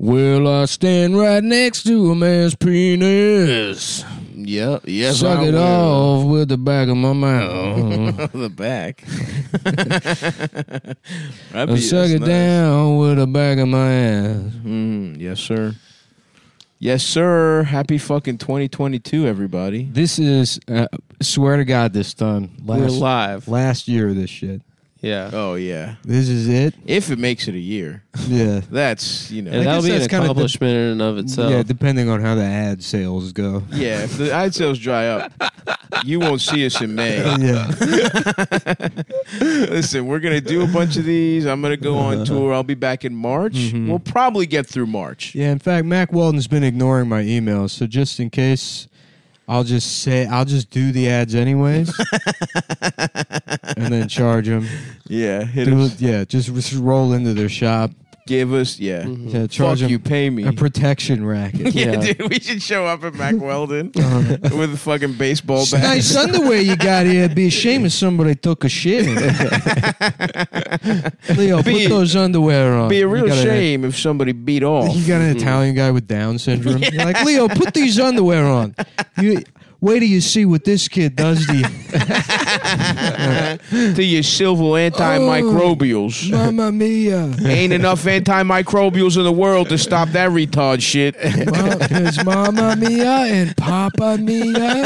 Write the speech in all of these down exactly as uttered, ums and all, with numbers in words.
Will I stand right next to a man's penis? Yep. Yes, Suck I it will. off with the back of my mouth. The back. I'll suck it nice. down with the back of my ass. Mm, yes, sir. Yes, sir. Happy fucking twenty twenty-two, everybody. This is, uh, swear to God, this done. Last, We're live. Last year of this shit. Yeah. Oh, yeah. This is it? If it makes it a year. Yeah. That's, you know. And that'll be an accomplishment de- in and of itself. Yeah, depending on how the ad sales go. Yeah, if the ad sales dry up, you won't see us in May. Yeah. Listen, we're going to do a bunch of these. I'm going to go on tour. I'll be back in March. Mm-hmm. We'll probably get through March. Yeah, in fact, Mac Weldon's been ignoring my emails, so just in case... I'll just say I'll just do the ads anyways, and then charge them. Yeah, hit do, us. Yeah, just, just roll into their shop. Give us, yeah. Mm-hmm. yeah charge Fuck them you, pay me. A protection racket. yeah, yeah, dude, we should show up at Mac Weldon uh-huh. with a fucking baseball bat. Nice underwear you got here. It'd be a shame if somebody took a shit. Leo, be, put those underwear on. Be a real shame a, if somebody beat off. You got an Italian guy with Down syndrome. Yeah. You're like, Leo, put these underwear on. You, Wait till you see what this kid does to you. To your silver antimicrobials. Oh, Mamma mia. Ain't enough antimicrobials in the world to stop that retard shit. Well, there's Mamma mia and Papa mia.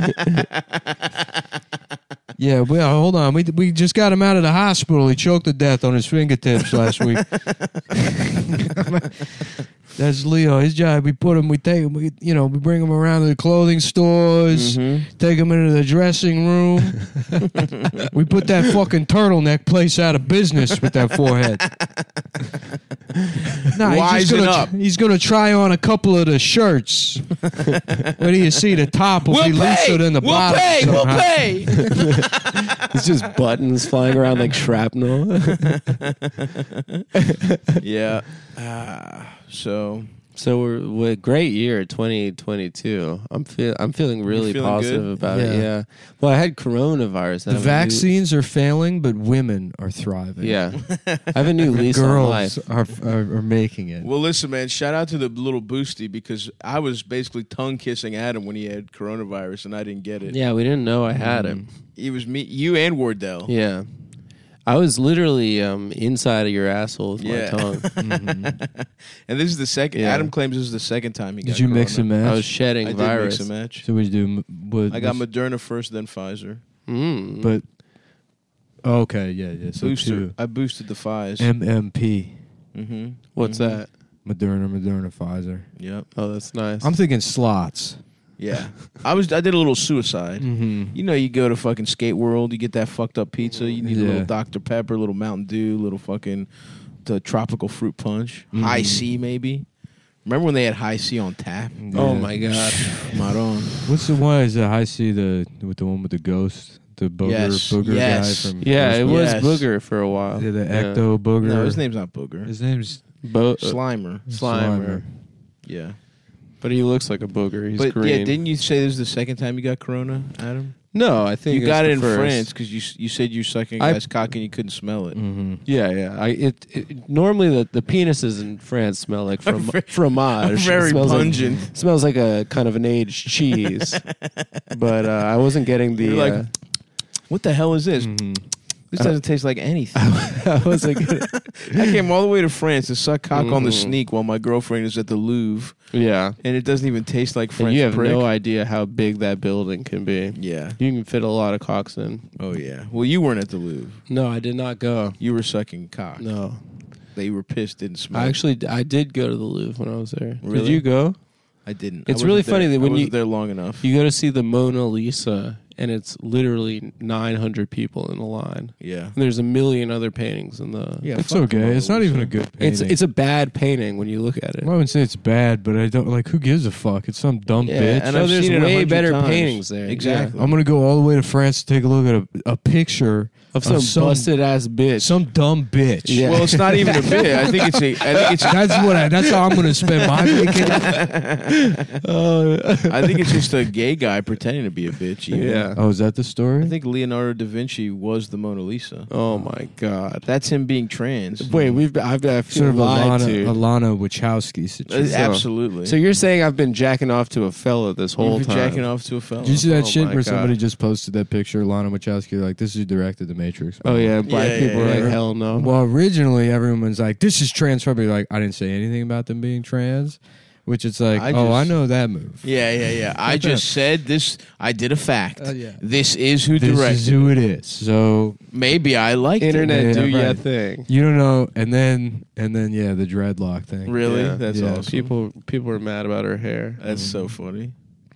Yeah, well, hold on. We we just got him out of the hospital. He choked to death on his fingertips last week. That's Leo. His job. We put him. We take him. We, you know, we bring him around to the clothing stores. Mm-hmm. Take him into the dressing room. We put that fucking turtleneck place out of business with that forehead. Nah, he's, just gonna, up. he's gonna try on a couple of the shirts. Where do you see the top will we'll be pay. looser than the we'll bottom? Pay. Somehow. We'll pay. It's just buttons flying around like shrapnel. Yeah. Uh, so. So we're, we're a great year, twenty twenty-two. I'm feel I'm feeling really feeling positive good? about yeah. it. Yeah. Well, I had coronavirus. The vaccines new... are failing, but women are thriving. Yeah. I have a new lease on life. Girls are, are are making it. Well, listen, man. Shout out to the little boosty because I was basically tongue kissing Adam when he had coronavirus and I didn't get it. Yeah, we didn't know I had mm-hmm. it. It was me, you, and Wardell. Yeah. I was literally um, inside of your asshole with yeah. my tongue. Mm-hmm. And this is the second. Yeah. Adam claims this is the second time he got Did you corona. mix and match? I was shedding I virus. did mix and match. So we do. What, I got Moderna first, then Pfizer. Mm. But okay, yeah, yeah. So Booster. two. I boosted the Pfizer. M M P. Mm-hmm. What's mm-hmm. that? Moderna, Moderna, Pfizer. Yep. Oh, that's nice. I'm thinking slots. Yeah, I was. I did a little suicide. Mm-hmm. You know, you go to fucking Skate World, you get that fucked up pizza. You need yeah. a little Doctor Pepper, a little Mountain Dew, a little fucking the tropical fruit punch, mm-hmm. High C maybe. Remember when they had High C on tap? Yeah. Oh my god, Maron. What's the one? Is it High C the with the one with the ghost, the booger yes. booger yes. guy from? Yeah, it was yes. Booger for a while. Yeah, the yeah. Ecto Booger. No, his name's not Booger. His name's Bo- Slimer. Slimer. Slimer. Yeah. But he looks like a booger. He's but green. yeah, didn't you say this is the second time you got corona, Adam? No, I think you got it in first. France because you you said you were sucking a guy's cock and you couldn't smell it. Mm-hmm. Yeah, yeah. I it, it normally the, the penises in France smell like from fromage. Very it smells pungent. Like, smells like a kind of an aged cheese. But uh, I wasn't getting the. You're like, uh, what the hell is this? Mm-hmm. This doesn't taste like anything. I wasn't. I came all the way to France to suck cock Mm-hmm. on the sneak while my girlfriend is at the Louvre. Yeah, and it doesn't even taste like French. And you have prick. no idea how big that building can be. Yeah, you can fit a lot of cocks in. Oh yeah. Well, you weren't at the Louvre. No, I did not go. You were sucking cock. No, they were pissed. Didn't smell. I actually, I did go to the Louvre when I was there. Really? Did you go? I didn't. It's I really there. funny that when I wasn't you there long enough, you go to see the Mona Lisa, and it's literally nine hundred people in the line. Yeah, and there's a million other paintings in the. Yeah, it's okay. It's not even a good painting. It's it's a bad painting when you look at it. Well, I wouldn't say it's bad, but I don't like. Who gives a fuck? It's some dumb yeah, bitch. And so there's way better times. paintings there. Exactly. Yeah. I'm gonna go all the way to France to take a look at a, a picture of some, of some busted ass bitch, some dumb bitch. Yeah. Well, it's not even a bit. I think it's a. I think it's. That's what. I, that's how I'm gonna spend my vacation. uh, I think it's just a gay guy pretending to be a bitch. Even. Yeah. Yeah. Oh, is that the story? I think Leonardo da Vinci was the Mona Lisa. Oh my god. That's him being trans. Wait, we've been, I've been sort of lied Alana, to. Alana Wachowski Uh, situation. So- Absolutely. So you're saying I've been jacking off to a fella this whole You've been time? jacking off to a fella. Did you see that Oh shit my where God. somebody just posted that picture of Lana Wachowski like, this is who directed The Matrix? Oh yeah, black Yeah, people yeah, were like, yeah. hell no. Well, originally everyone was like, this is transphobic. Like, I didn't say anything about them being trans, which it's like, I oh, just- I know that move. Yeah, yeah, yeah. I just said this. I did a fact. Uh, yeah. This is who This directed. is who it is. So Maybe I liked Internet Yeah, do ya right. thing. you don't know, and then and then yeah, the dreadlock it. thing. Really? Yeah. That's Yeah. awesome. People people were mad about her hair. That's so funny.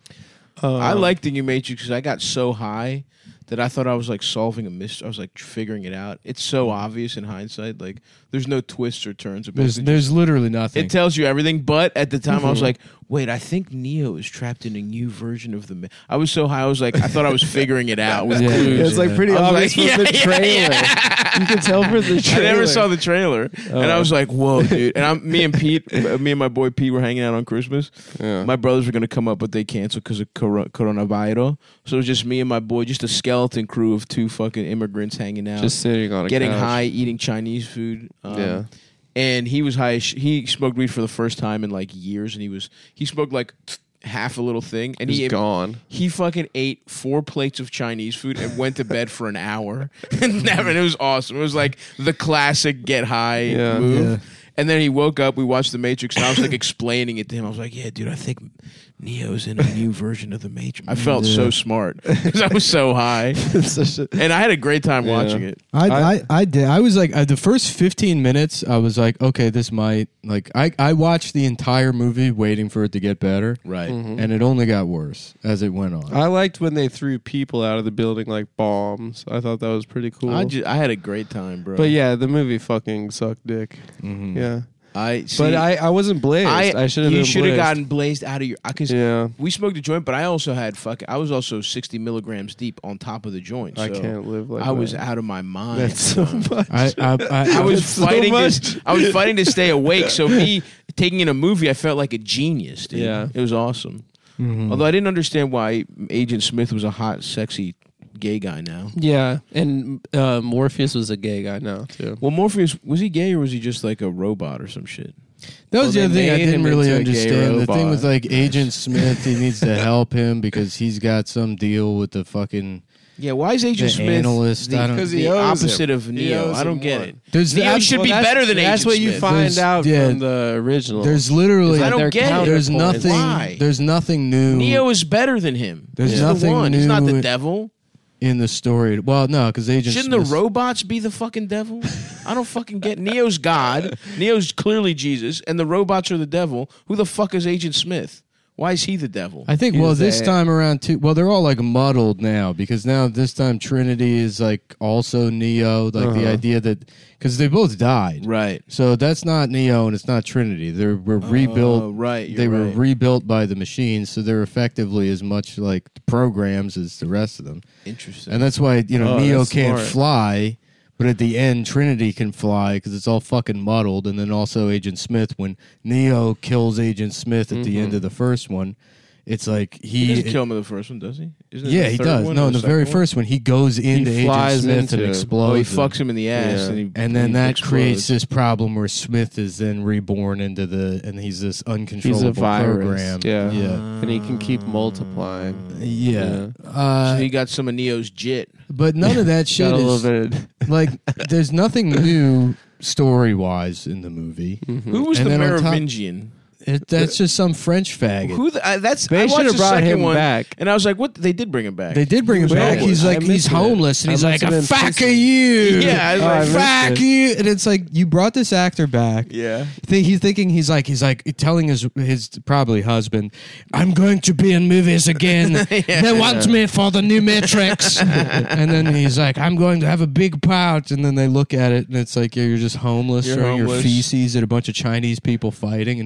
Um, I like the new Matrix because I got so high that I thought I was like solving a mystery. I was like figuring it out. It's so obvious in hindsight. Like there's no twists or turns. It There's basically there's literally nothing. It tells you everything, but at the time I was Mhm. like, wait, I think Neo is trapped in a new version of the. Ma-. I was so high, I was like, I thought I was figuring it out with Yeah, clues. It's like pretty I was obvious like, from the yeah, trailer. yeah, You can tell from the I trailer. never saw the trailer, and I Oh. was like, "Whoa, dude!" And I'm, me and Pete, uh, me and my boy Pete, were hanging out on Christmas. Yeah. My brothers were gonna come up, but they canceled because of cor- coronavirus. So it was just me and my boy, just a skeleton crew of two fucking immigrants hanging out, Just sitting on a getting couch. high, eating Chinese food. Um, Yeah. and he was high. as sh- He smoked weed for the first time in like years, and he was he smoked like half a little thing, and He's he gone. he fucking ate four plates of Chinese food and went to bed for an hour. And never- it was awesome. It was like the classic get high Yeah. move. Yeah. And then he woke up. We watched The Matrix, and I was like explaining it to him. I was like, "Yeah, dude, I think Neo's in a new version of The Matrix." I felt Yeah. so smart because I was so high, Such a- and I had a great time Yeah. watching it. I, I- I, I did. I was like, uh, the first fifteen minutes, I was like, okay, this might, like, I, I watched the entire movie waiting for it to get better, Right. Mhm. and it only got worse as it went on. I liked when they threw people out of the building like bombs. I thought that was pretty cool. I, ju- I had a great time, bro. but yeah, the movie fucking sucked dick. Mhm. Yeah. I see, But I, I wasn't blazed. I, I, should have you been should have blazed. gotten blazed out of your because Yeah. we smoked a joint, but I also had fucking. I was also sixty milligrams deep on top of the joint. So I can't live like I was that. out of my mind. That's so much. I, I, I, I was That's so fighting. much. to, I was fighting to stay awake. So me taking in a movie, I felt like a genius. Dude. Yeah. It was awesome. Mhm. Although I didn't understand why Agent Smith was a hot, sexy gay guy now. Yeah, and uh, Morpheus was a gay guy now too. Well, Morpheus was he gay or was he just like a robot or some shit? That was Well, the other they thing I made didn't him really into a gay understand. The thing robot. with like Agent Smith, he needs to help him because he's got some deal with the fucking. Yeah, why is Agent The Smith analyst, I the, don't- 'Cause the he owes opposite him. of He Neo? owes I don't him get more. it. There's Neo the, should Well, be that's- better than That's Agent what you Smith. find There's- out yeah. from the original. There's literally I don't their get it. there's counterpoint. nothing. Why? There's nothing new Neo is better than him. There's He's nothing the one. He's not the new- devil. in the story. Well, no, because Agent Shouldn't Smith. the robots be the fucking devil? I don't fucking get. Neo's God. Neo's clearly Jesus, and the robots are the devil. Who the fuck is Agent Smith? Why is he the devil? I think. He's Well, this a- time around too. Well, they're all like muddled now because now this time Trinity is like also Neo. Like the Uh-huh. idea that because they both died, right. so that's not Neo and it's not Trinity. They were rebuilt. Oh, right. You're they were right. rebuilt by the machines, so they're effectively as much like programs as the rest of them. Interesting. And that's why you know Oh, Neo that's can't smart. fly, but at the end Trinity can fly because it's all fucking muddled. And then also Agent Smith, when Neo kills Agent Smith at the Mhm. end of the first one, it's like he he. doesn't kill him in the first one, does he? Isn't it yeah, the he third does. one No, or in the second very one? first one, he goes into Agent flies Smith into and him. explodes. Oh, he him. fucks him in the ass, Yeah. and, he, And then he that explodes. creates this problem where Smith is then reborn into the, and he's this He's uncontrollable a virus. program. Yeah. yeah, And he can keep multiplying. yeah. So Uh, he got some of Neo's jit. but none of that shit Got a is little bit. like. There's nothing new story wise in the movie. Who was And the then on top- Merovingian? It, that's just some French faggot. Who? The, uh, that's. They I watched should have the brought second him one, back. and I was like, "What?" They did bring him back. They did bring him He was back. homeless. He's I like he's missed it. homeless, and I he's must like, have been "Fuck pissing. you!" Yeah, I was Oh, I like, missed fuck it. you. And it's like you brought this actor back. yeah. Think he's thinking he's like he's like telling his his probably husband, "I'm going to be in movies again. They want me for the new Matrix." And then he's like, "I'm going to have a big pouch." And then they look at it, and it's like yeah, you're just homeless, You're throwing your homeless. feces at a bunch of Chinese people fighting. And he's Yeah. like,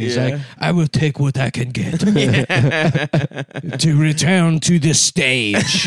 I will take what I can get to return to the stage.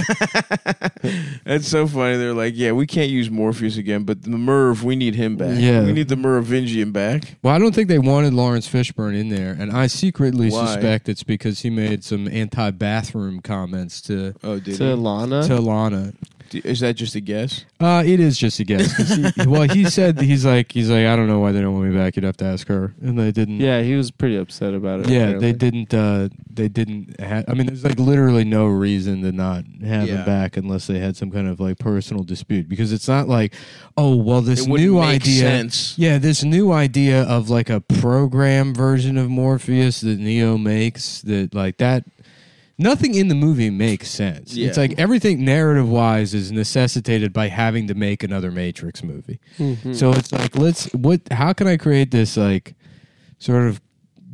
That's so funny. They're like, yeah, we can't use Morpheus again, but the Merv, we need him back. Yeah. We need the Merovingian back. Well, I don't think they wanted Lawrence Fishburne in there, and I secretly Why? suspect it's because he made some anti-bathroom comments to Oh, did To he? Lana. to Lana. Is that just a guess? Uh, it is just a guess. 'Cause He, well, he said he's like he's like I don't know why they don't want me back. You'd have to ask her, and they didn't. Yeah, he was pretty upset about it. Yeah, apparently. they didn't. Uh, they didn't. Ha- I mean, there's like literally no reason to not have Yeah. him back unless they had some kind of like personal dispute. Because it's not like, oh, well, this It wouldn't new make idea. sense. Yeah, this new idea of like a program version of Morpheus that Neo makes that like that. Nothing in the movie makes sense. Yeah. It's like everything narrative wise is necessitated by having to make another Matrix movie. Mhm. So it's like, let's what? How can I create this like sort of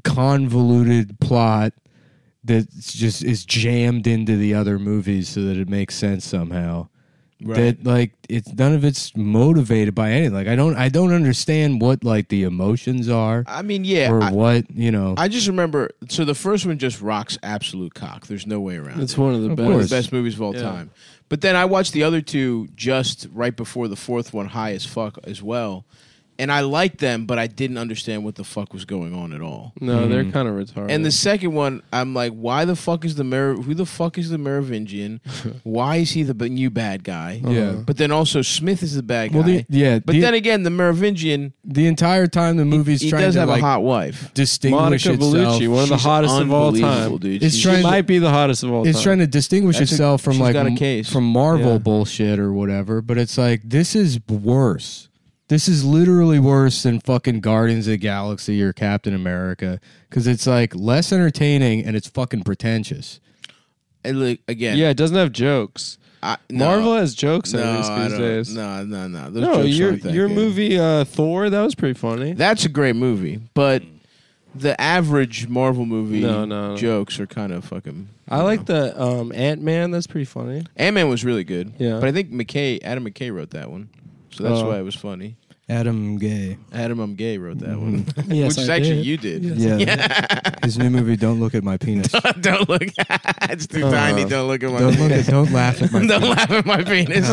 convoluted plot that just is jammed into the other movies so that it makes sense somehow? That like it's none of it's motivated by anything. Like I don't I don't understand what like the emotions are I mean, yeah. or I, what you know. I just remember. So the first one just rocks absolute cock. There's no way around It's it. one of the Of best. One of course. the best movies of all Yeah. time. But then I watched the other two just right before the fourth one, high as fuck as well. And I liked them, but I didn't understand what the fuck was going on at all. No, they're Mhm. kind of retarded. And the second one, I'm like, why the fuck is the Mer- who the fuck is the Merovingian? Why is he the b- new bad guy? Yeah. But then also Smith is the bad guy. well, the, yeah, but the, then again, the Merovingian, the entire time the he, movie's he trying does to have like a hot wife. distinguish Monica itself. Bellucci, one of the She's hottest of all unbelievable, time. dude. It's She's- trying She to- might be the hottest of all It's time. trying to distinguish That's a- itself from she's like got a m- case. from Marvel Yeah. bullshit or whatever, but it's like this is worse. This is literally worse than fucking Guardians of the Galaxy or Captain America because it's like less entertaining and it's fucking pretentious. And like, again, Yeah, it doesn't have jokes. I, no, Marvel has jokes no, at least I these don't- days. No, no, no. Those No, jokes your aren't that your good. movie uh, Thor that was pretty funny. That's a great movie, but the average Marvel movie No, no, no. jokes are kind of fucking. I like the um, Ant Man. That's pretty funny. Ant Man was really good. Yeah. but I think McKay, Adam McKay wrote that one, so that's Oh. why it was funny. Adam Gay. Adam I'm Gay wrote that one, Yes, which is I actually did. you did. Yeah. His new movie, Don't Look at My Penis. Don't look. It's too Uh, tiny. Don't look at my. Don't look penis. at, don't laugh at my Don't penis. laugh at my penis.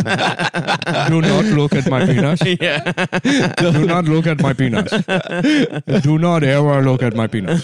Do not look at my penis. yeah. Do not look at my penis. Do not ever look at my penis.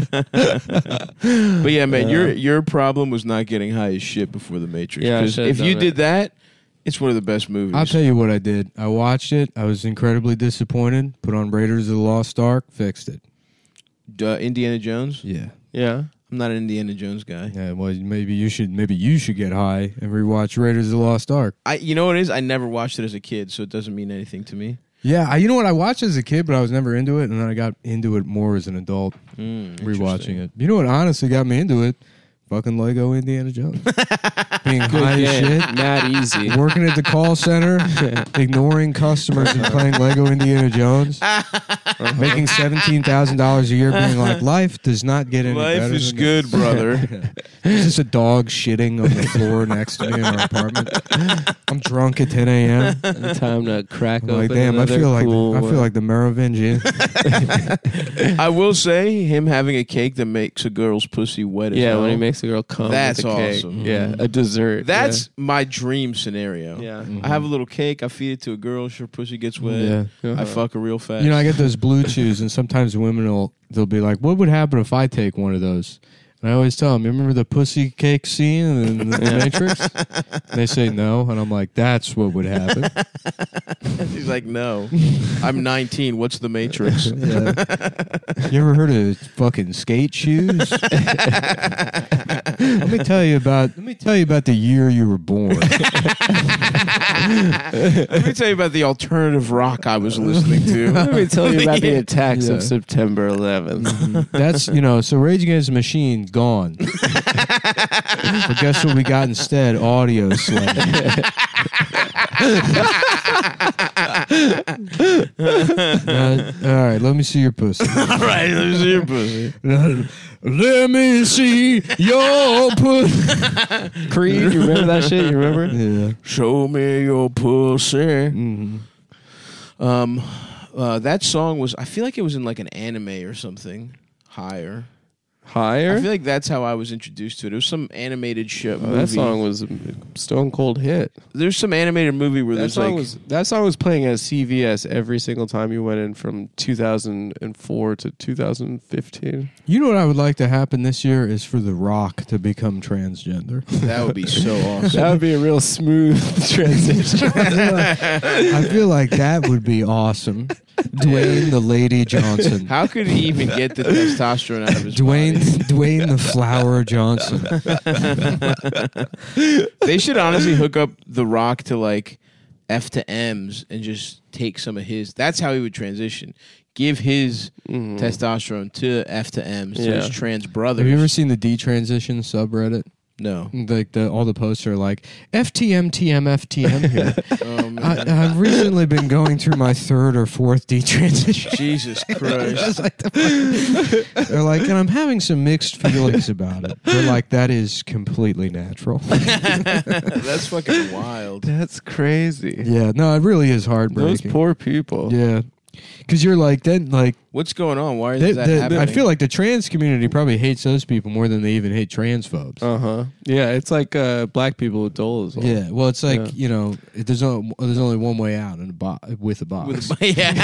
But yeah, man, your your problem was not getting high as shit before the Matrix. Yeah, I 'Cause should've if you done did that, it's one of the best movies. I'll tell you what I did. I watched it. I was incredibly disappointed. Put on Raiders of the Lost Ark. Fixed it. uh, Indiana Jones. Yeah. Yeah. I'm not an Indiana Jones guy. Yeah. Well, maybe you should. Maybe you should get high and rewatch Raiders of the Lost Ark. I, you know what it is? I never watched it as a kid, so it doesn't mean anything to me. Yeah. I, you know what? I watched it as a kid, but I was never into it, and then I got into it more as an adult, Mm, rewatching it. You know what? Honestly, got me into it. Fucking Lego Indiana Jones. Being high as shit. Not easy. Working at the call center, ignoring customers and playing Lego Indiana Jones, making seventeen thousand dollars a year, being like, life does not get any Life better is than good, this." brother. There's just a dog shitting on the floor next to me in our apartment. I'm drunk at ten a.m. Time to crack I'm open like, damn, I another feel like cool the, I feel one. like the Merovingian. I will say, him having a cake that makes a girl's pussy wet as Yeah, hell, when he makes a girl come. That's with a cake. awesome. Yeah, a dessert. That's my dream scenario. yeah. I have a little cake, I feed it to a girl, her pussy gets wet. Yeah. Uh-huh. I fuck her real fast. You know, I get those blue chews, and sometimes women will they'll be like, "What would happen if I take one of those?" And I always tell them, "You remember the pussy cake scene in the Matrix?" And they say no, and I'm like, "That's what would happen." He's like, no, I'm nineteen. What's the Matrix? Yeah. You ever heard of fucking skate shoes? Let me tell you about. Let me tell you about the year you were born. Let me tell you about the alternative rock I was listening to. Let me tell you about the Yeah. attacks Yeah. of September eleventh. That's you know. So Rage Against the Machine gone. But guess what we got instead? Audio Slave. Uh, all right, let me see your pussy. All right, let me see your pussy. Let me see your pussy. Creed, you remember that shit? You remember? Yeah. Show me your pussy. Mhm. Um, uh, that song was. I feel like it was in like an anime or something. Higher. Higher? I feel like that's how I was introduced to it. It was some animated show. Oh, movie. that song was a stone cold hit. There's some animated movie where That there's song like was that song was playing at C V S every single time you went in from two thousand four to two thousand fifteen. You know what I would like to happen this year is for The Rock to become transgender. that would be so awesome. That would be a real smooth transition. I feel like, I feel like that would be awesome. Dwayne the Lady Johnson. How could he even get the testosterone out of his Dwayne body? Dwayne the Flower Johnson. They should honestly hook up The Rock to like F to M's and just take some of his. That's how he would transition. Give his Mhm. testosterone to F to M's to Yeah. his trans brothers. Have you ever seen the detransition subreddit? No. Like the all the posts are like F T M T M F T M here. Oh, man. I, I've recently been going through my third or fourth detransition. Jesus Christ. Like the, they're like, and I'm having some mixed feelings about it. They're like, that is completely natural. That's fucking wild. That's crazy. Yeah, no, it really is Those heartbreaking. poor people. Yeah, because you're like then like What's going on? Why is they, that the- happening? I feel like the trans community probably hates those people more than they even hate transphobes. Uh huh. Yeah, it's like uh, black people with dolls. Yeah, well, it's like Yeah. you know, it, there's only there's only one way out in a bo- with a box. With a, yeah.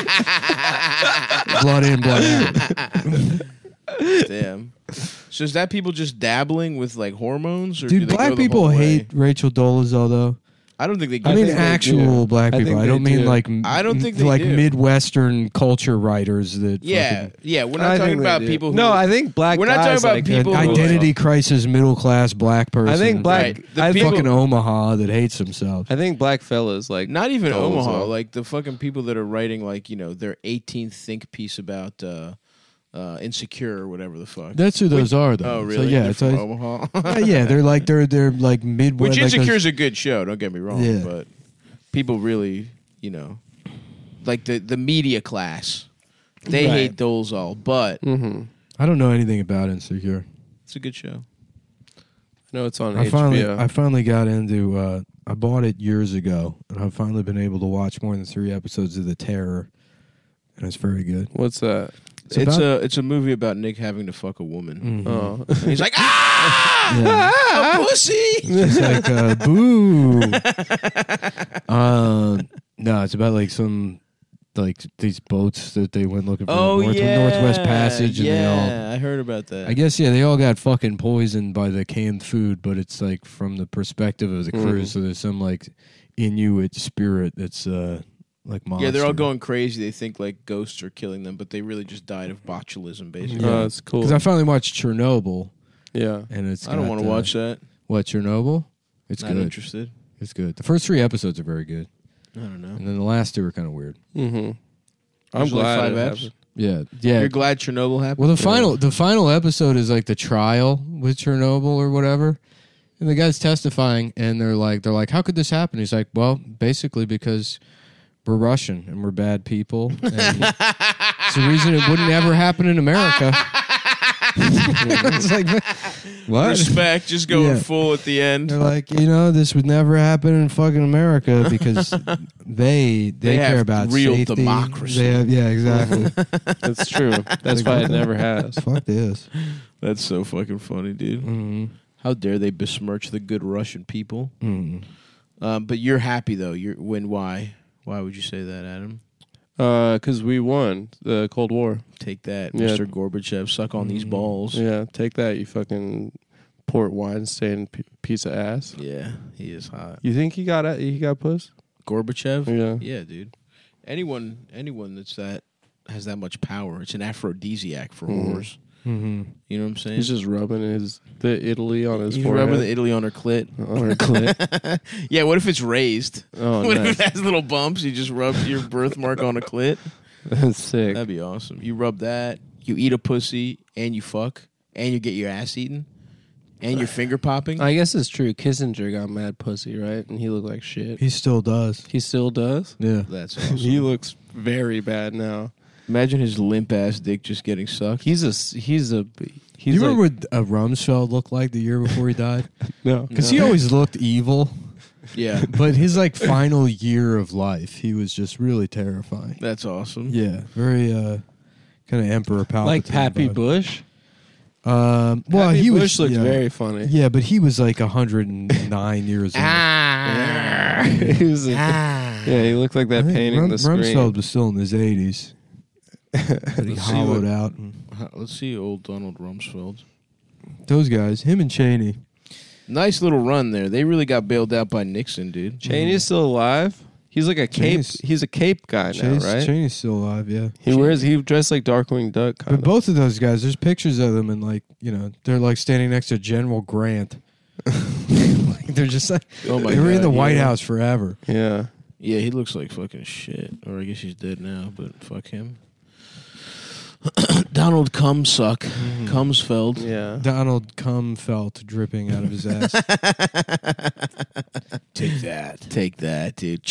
Blood in, blood out. Damn. So is that people just dabbling with like hormones? Or do Dude, they black go the people whole way? hate Rachel Dolezal though. I don't think they. I mean, think they actual do. black I people. think I don't they mean do. like I don't think they like do. Midwestern culture writers that Yeah, fucking- yeah. We're I not talking think they about do. people. Who, No, I think black. We're not talking guys about like people an who- identity crisis, middle class black person. I think black. Right. The I people- think. fucking Omaha that hates himself. I think black fellas like not even Dolezal. Omaha. Like the fucking people that are writing like you know their eighteenth think piece about uh, uh, Insecure or whatever the fuck. That's who those are, though. Oh So, really? yeah, They're it's from like, Omaha. uh, yeah, they're like they're they're like Midwest. Which like Insecure those- is a good show. Don't get me wrong. Yeah. But people really, you know, like the the media class, they Right. hate Dolezal, but Mm-hmm. I don't know anything about Insecure. it's a good show. No, it's on I H B O. finally I finally got into. Uh, I bought it years ago, and I've finally been able to watch more than three episodes of The Terror, and it's very good. What's that? It's It's, about- a it's a movie about Nick having to fuck a woman. Mhm. Oh, And he's like, ah, Yeah. a pussy. It's like uh, boo. uh, no, it's about like some like these boats that they went looking for Oh the North, yeah, Northwest Passage, and they all. yeah, I heard about that. I guess yeah, they all got fucking poisoned by the canned food, but it's like from the perspective of the crew. Mhm. So there's some like Inuit spirit that's uh like monster. yeah, they're all going crazy. They think like ghosts are killing them, but they really just died of botulism, basically. Yeah. oh, that's cool. Because I finally watched Chernobyl, yeah. and it's. I don't got, want to uh, watch that. what Chernobyl. It's Not good. interested. It's good. The first three episodes are very good, I don't know. and then the last two are kind of weird. Mm-hmm. I'm There's only glad five it eps? happened. Yeah, yeah. You're glad Chernobyl happened? Well, the final the final episode is like the trial with Chernobyl or whatever, and the guy's testifying, and they're like, they're like, how could this happen? He's like, well, basically because we're Russian and we're bad people, and it's the reason it wouldn't ever happen in America. It's like, what? Respect, just going Yeah. full at the end. They're like, you know, this would never happen in fucking America because they they, They care have about real safety. democracy. They have, yeah, exactly. That's true. That's why it never has. Fuck this. That's so fucking funny, dude. Mm-hmm. How dare they besmirch the good Russian people? Mm-hmm. Um, but you're happy though. You're when why? Why would you say that, Adam? Because we won the Cold War. Take that, Yeah. Mister Gorbachev. Suck on these Mm. balls. Yeah, take that, you fucking port wine stained p- piece of ass. Yeah, he is hot. You think he got he got puss? Gorbachev. Yeah. Yeah, dude. Anyone, anyone that's that has that much power. It's an aphrodisiac for Mhm. whores. Mm-hmm. You know what I'm saying? He's just rubbing his the Italy on his He's forehead. rubbing the Italy on her clit. on her clit. Yeah, what if it's raised? Oh, what nice. if it has little bumps? You just rub your birthmark on a clit? That's sick. That'd be awesome. You rub that, you eat a pussy, and you fuck, and you get your ass eaten, and your finger popping. I guess it's true. Kissinger got mad pussy, right? And he looked like shit. He still does. He still does. Yeah. That's awesome. He looks very bad now. Imagine his limp ass dick just getting sucked. He's a he's a he's Do you like, remember what uh, Rumsfeld looked like the year before he died? no Because he always looked evil, Yeah, but his like final year of life, he was just really terrifying. that's awesome. Yeah, very. Because kind of Emperor Palpatine. Like Pappy vibe. Bush. Um, well, Pappy he Bush was looked yeah. very funny. Yeah, but he was like one hundred nine years old. Ah. he was a, Ah. yeah, he looked like that I think painting Rum- the screen. Rumsfeld was still in his eighties. But he Let's see hollowed what- out. And Let's see old Donald Rumsfeld. those guys, him and Cheney. Nice little run there. They really got bailed out by Nixon, dude. Cheney's still alive. He's like a cape. Cheney's- He's a cape guy Chase, now, right? Cheney's still alive, yeah. He wears. He dressed like Darkwing Duck. Kind But both of those guys, there's pictures of them, and like you know, they're like standing next to General Grant. Like, they're just like Oh my they were in God, the White yeah. House forever. Yeah. Yeah, he looks like fucking shit. Or I guess he's dead now, but fuck him. Donald Cumsuck. Cumsfeld. Yeah. Donald Cumfelt dripping out of his ass. Take that. Take that, dude.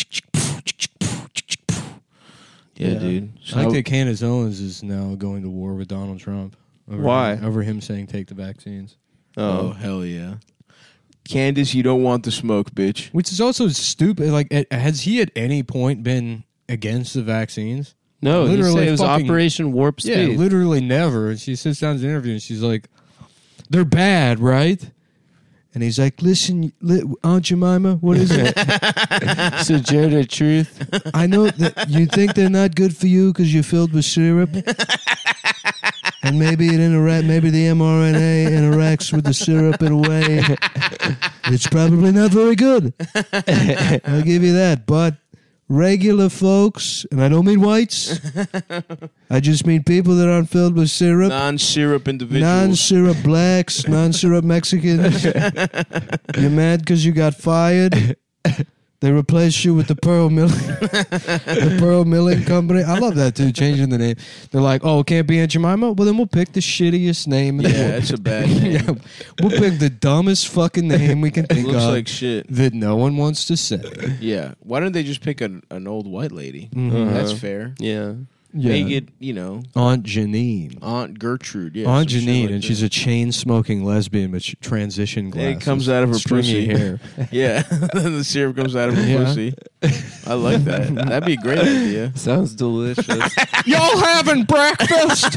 Yeah, Yeah. dude. So I like that Candace Owens is now going to war with Donald Trump. Over Why? Him, over him saying take the vaccines. oh, Oh. hell yeah. Candace, you don't want the smoke, bitch. Which is also stupid. Like, it- has he at any point been against the vaccines? No, Literally literally, it was fucking- Operation Warp Yeah, Speed. literally never. And she sits down to the interview and she's like, they're bad, right? And he's like, listen, li- Aunt Jemima, what is it? So, Jared, the truth. I know that you think they're not good for you because you're filled with syrup. And maybe it interact, maybe the mRNA interacts with the syrup in a way. It's probably not very good. I'll give you that. But regular folks, and I don't mean whites, I just mean people that aren't filled with syrup. Non-syrup individuals. Non-syrup blacks, non-syrup Mexicans. You're mad because you got fired. They replaced you with the Pearl Milling, the Pearl Milling Company. I love that too. Changing the name. They're like, oh, it can't be Aunt Jemima. Well, then we'll pick the shittiest name. In the Yeah, world. it's a bad name. Yeah, we'll pick the dumbest fucking name we can think Looks of like shit. that no one wants to say. Yeah. Why don't they just pick an, an old white lady? Mhm. That's fair. Yeah. Yeah. Make it, you know, Aunt Janine. Aunt Gertrude. Yeah, Aunt some shit Janine, like and that. she's a chain-smoking lesbian, but she transition glasses. It comes out of her stringy pussy. hair. Yeah, then the syrup comes out of her Yeah. pussy. I like that. That'd be a great idea. Sounds delicious. Y'all having breakfast?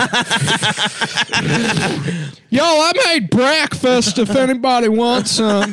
Y'all, I made breakfast if anybody wants some.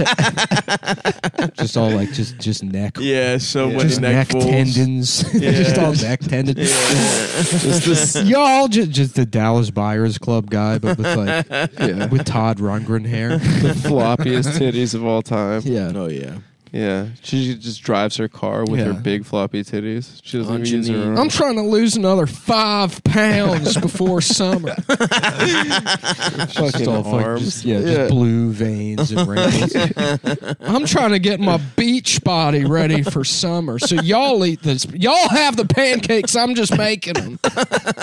Just all like just just neck, Yeah, so many just neck, neck, folds. tendons, Yeah. just all neck tendons. Just this. Y'all just just the Dallas Buyers Club guy, but with like Yeah. with Todd Rundgren hair. The floppiest titties of all time. Yeah. Oh yeah. Yeah. She just drives her car with her Yeah. big floppy titties. She doesn't Aunt even use her Janine. arms. I'm trying to lose another five pounds before summer. fucking all fucking- arms. just- yeah, Yeah. just blue veins and wrinkles. I'm trying to get my beach body ready for summer. So y'all eat this. Y'all have the pancakes. I'm just making them. We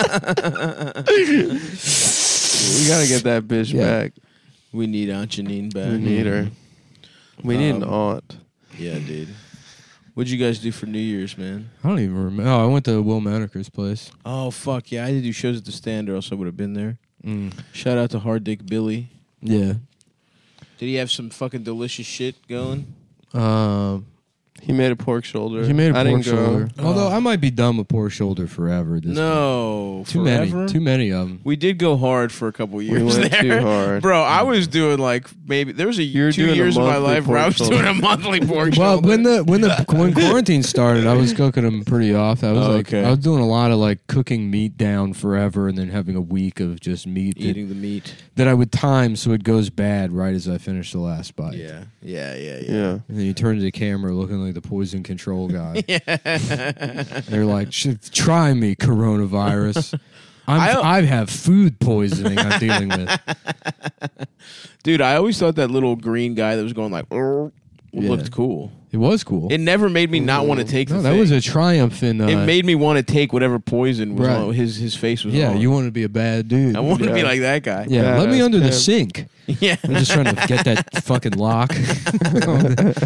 gotta get that bitch Yeah. back. We need Aunt Janine back. We need her. We need an Um, aunt. Yeah, dude. What'd you guys do for New Year's, man? I don't even remember. Oh, I went to Will Maneker's place. Oh fuck yeah! I did do shows at the Stand, or else I would have been there. Mm. Shout out to Hard Dick Billy. Yeah. Did he have some fucking delicious shit going? Um, He made a pork shoulder. he made a I pork didn't go. shoulder. Although Oh. I might be done with pork shoulder forever. At this point. No, Too forever? many. Too many of them. We did go hard for a couple years went there. too hard. Bro, I was doing like maybe there was a You were two doing a years of my monthly life where I pork was doing a monthly pork Well, shoulder. when the when the when quarantine started, I was cooking them pretty often. I was Oh, like, okay. I was doing a lot of like cooking meat down forever, and then having a week of just meat that, eating the meat. that I would time so it goes bad right as I finish the last bite. Yeah, yeah, yeah, yeah. Yeah. And then you turn to the camera looking like the poison control guy. They're like, "Sh- try me, coronavirus. I'm, I- I have food poisoning I'm dealing with. Dude, I always thought that little green guy that was going like "Urgh," Yeah. looked cool. It was cool. It never made me not want to take the no, that thing. was a triumph in. Uh, it made me want to take whatever poison was Right. on his his face was yeah, on. you wanted to be a bad dude. I wanted to be Yeah. like that guy. yeah, Yeah, let me that's under the good. sink. Yeah. I'm just trying to get that fucking lock.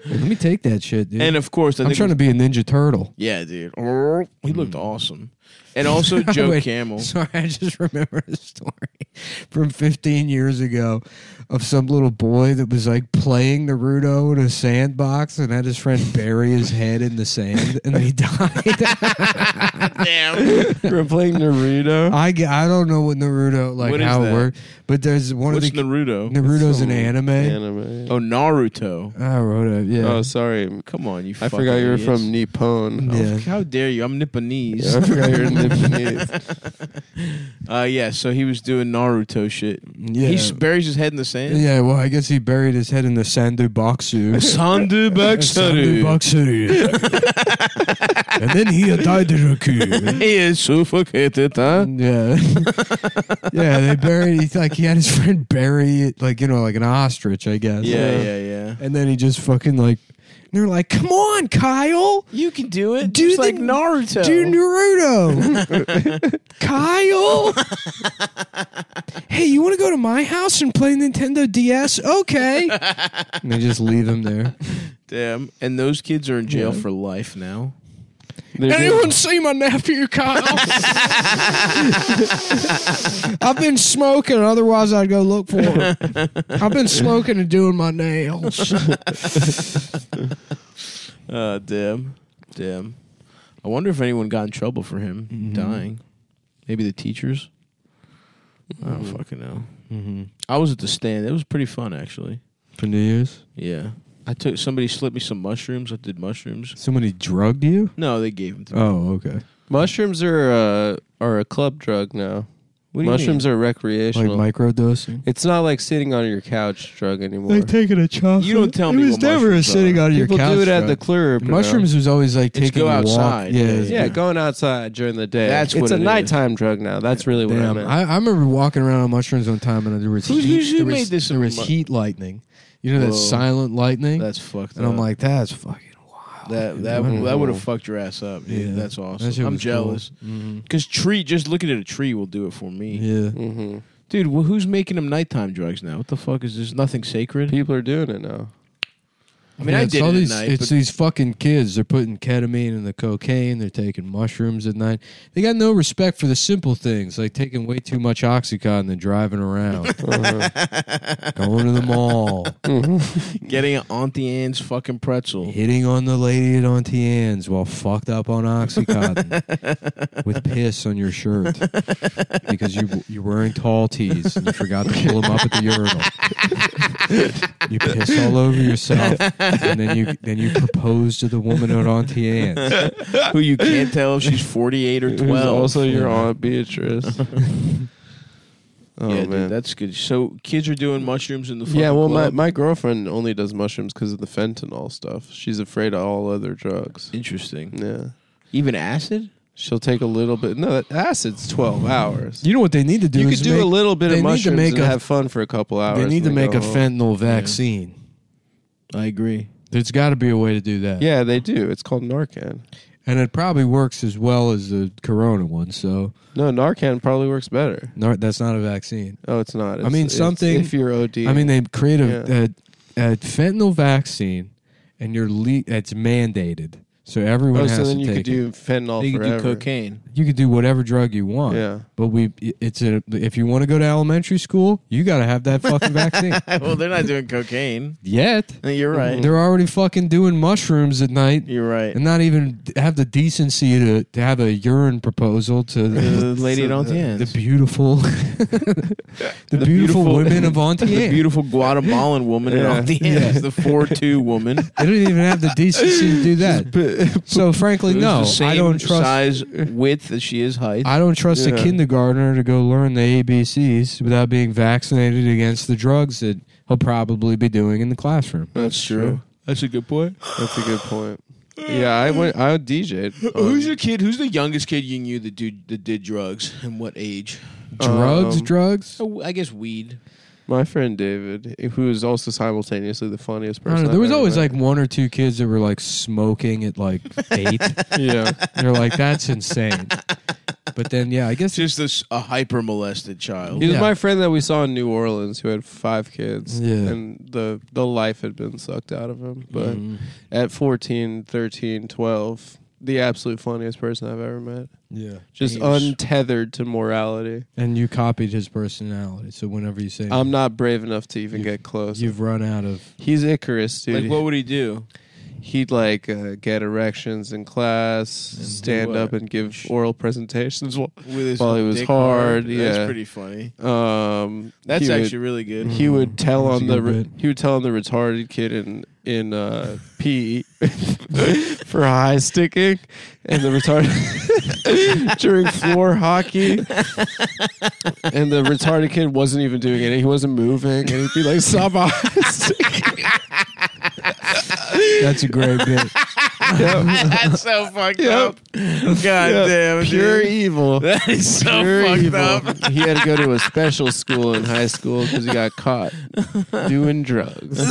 Let me take that shit, dude. And of course, I I'm think trying to be a Ninja Turtle. Yeah, dude. He looked awesome. And also Joe Wait, Camel. Sorry, I just remembered a story from fifteen years ago of some little boy that was like playing Naruto in a sandbox and had his friend bury his head in the sand and then he died. Damn. We're playing Naruto. I, ge- I don't know what Naruto, like What is how that? it works, but there's one What's of the... Naruto? Naruto's an Some anime. Anime. Oh, Naruto. I wrote it, yeah. Oh, sorry. Come on, you I fucking forgot you were idiots. from Nippon. Oh, Yeah. How dare you? I'm Nipponese. Yeah, I forgot you were Nipponese. Uh, yeah, so he was doing Naruto shit. Yeah. He s- buries his head in the sand. Yeah, well, I guess he buried his head in the Sandu Baksu. Sandu Sandu Baksaru. Baksu. And then he died in a coup. He is suffocated, huh? Yeah. Yeah, they buried, he, like, he had his friend bury it, like, you know, like an ostrich, I guess. Yeah, yeah, yeah. And then he just fucking, like, they're like, come on, Kyle. You can do it. Do Just the- like Naruto. Do Naruto. Kyle. Hey, you want to go to my house and play Nintendo D S? Okay. And they just leave him there. Damn. And those kids are in jail Yeah. for life now. They're Anyone see my nephew, Kyle? I've been smoking, otherwise I'd go look for him. I've been smoking and doing my nails. Uh, damn. Damn. I wonder if anyone got in trouble for him Mhm. dying. Maybe the teachers? I don't Mhm. fucking know. Mm-hmm. I was at the stand. It was pretty fun, actually. For New Year's? Yeah. I took somebody slipped me some mushrooms. I did mushrooms. Somebody drugged you? No, they gave them to me. Oh, okay. Mushrooms are uh, are a club drug now. What do you Mushrooms mean? are recreational. Like microdosing? It's not like sitting on your couch drug anymore. taking a chocolate. You don't tell it me was what never a mushrooms sitting are. on your People couch. do it at the drug. club. now. Mushrooms was always like It's taking go a walk. outside. Yeah, Yeah. Yeah, going outside during the day. That's it's what a it is. nighttime drug now. That's really what I Damn, meant. I, I remember walking around on mushrooms one time and there was Who's- heat. who's- who there was, made this there was mu- heat lightning. You know that Whoa. silent lightning? That's fucked and up. I'm like, that's fucking wild. that that Wonderful. that would have fucked your ass up, dude. Yeah. That's That awesome. shit I'm was jealous. cool. Mhm. Because tree, just looking at a tree will do it for me. Yeah. hmm Dude, well, who's making them nighttime drugs now? What the fuck is this? Nothing sacred? People are doing it now. I mean, Yeah, I it's did all it these, at night. It's But these fucking kids. They're putting ketamine in the cocaine. They're taking mushrooms at night. They got no respect for the simple things, like taking way too much Oxycontin and driving around, Uh-huh. going to the mall, getting an Auntie Anne's fucking pretzel. hitting on the lady at Auntie Anne's while fucked up on Oxycontin with piss on your shirt because you you're wearing tall tees and you forgot to pull them up at the urinal. You piss all over yourself, and then you then you propose to the woman at Auntie Anne's. Who you can't tell if she's forty-eight or Who's twelve. also your Yeah. aunt Beatrice. Oh yeah, man. dude, that's good. So kids are doing mushrooms in the fucking Yeah, well, my, club? my girlfriend only does mushrooms because of the fentanyl stuff. She's afraid of all other drugs. Interesting. Yeah. Even acid? She'll take a little bit. No, that acid's twelve hours. You know what they need to do? You is could do make, a little bit they of need to mushrooms make and a- have fun for a couple hours. They need to and then make go a home. fentanyl vaccine. I agree. There's got to be a way to do that. Yeah, they do. It's called Narcan. And it probably works as well as the Corona one. So No, Narcan probably works better. no, that's not a vaccine. Oh, it's not. I It's, mean, it's something- if you're O D. I mean, they create a, Yeah. a, a fentanyl vaccine, and you're le- it's mandated, so everyone oh, has so then to you take could it. do fentanyl They could forever. do cocaine. You could do whatever drug you want. Yeah. But we, it's a. If you want to go to elementary school, you got to have that fucking vaccine. Well, they're not doing cocaine. Yet You're right. they're already fucking doing mushrooms at night. You're right. And not even have the decency to, to have a urine proposal to the, The lady at Auntie the Anne's. beautiful, the, beautiful, beautiful- women of Auntie The Anne. beautiful Guatemalan woman at Yeah. Auntie Anne's. The four two woman. They don't even have the decency to do that. So frankly, Who's no, the same I don't trust. size width as she is height. I don't trust Yeah. a kindergartner to go learn the A B Cs without being vaccinated against the drugs that he'll probably be doing in the classroom. That's true. That's a good point. That's a good point. Yeah, I went. I D J'd. Who's your kid? Who's the youngest kid you knew that did that did drugs, and what age? Drugs, Um, drugs. Oh, I guess weed. My friend David, who is also simultaneously the funniest I person. don't know. I've There was ever always met. like one or two kids that were like smoking at like eight. yeah. They're like, that's insane. But then, yeah, I guess Just this, a hyper molested child. He was Yeah. my friend that we saw in New Orleans who had five kids. Yeah. And the, the life had been sucked out of him. But Mhm. at fourteen, thirteen, twelve, the absolute funniest person I've ever met. yeah. Just He was- untethered to morality. And you copied his personality. So whenever you say I'm not brave enough to even You've- get close. you've run out of He's Icarus, dude. Like, what would he do? He'd like uh, get erections in class, And do stand what? up and give oral presentations. While, With his While he was dick hard, That's yeah. pretty funty. um, That's he would- actually really good. He would tell That's on a the good re- bit. he would tell on the retarded kid in in uh, P E for high sticking, and the retarded during floor hockey, and the retarded kid wasn't even doing it. He wasn't moving, and he'd be like, "Stop high sticking." That's a great bit. That's so fucked Yep. up. God Yeah, damn, pure dude. evil. That is so Pure fucked evil. up. He had to go to a special school in high school because he got caught doing drugs.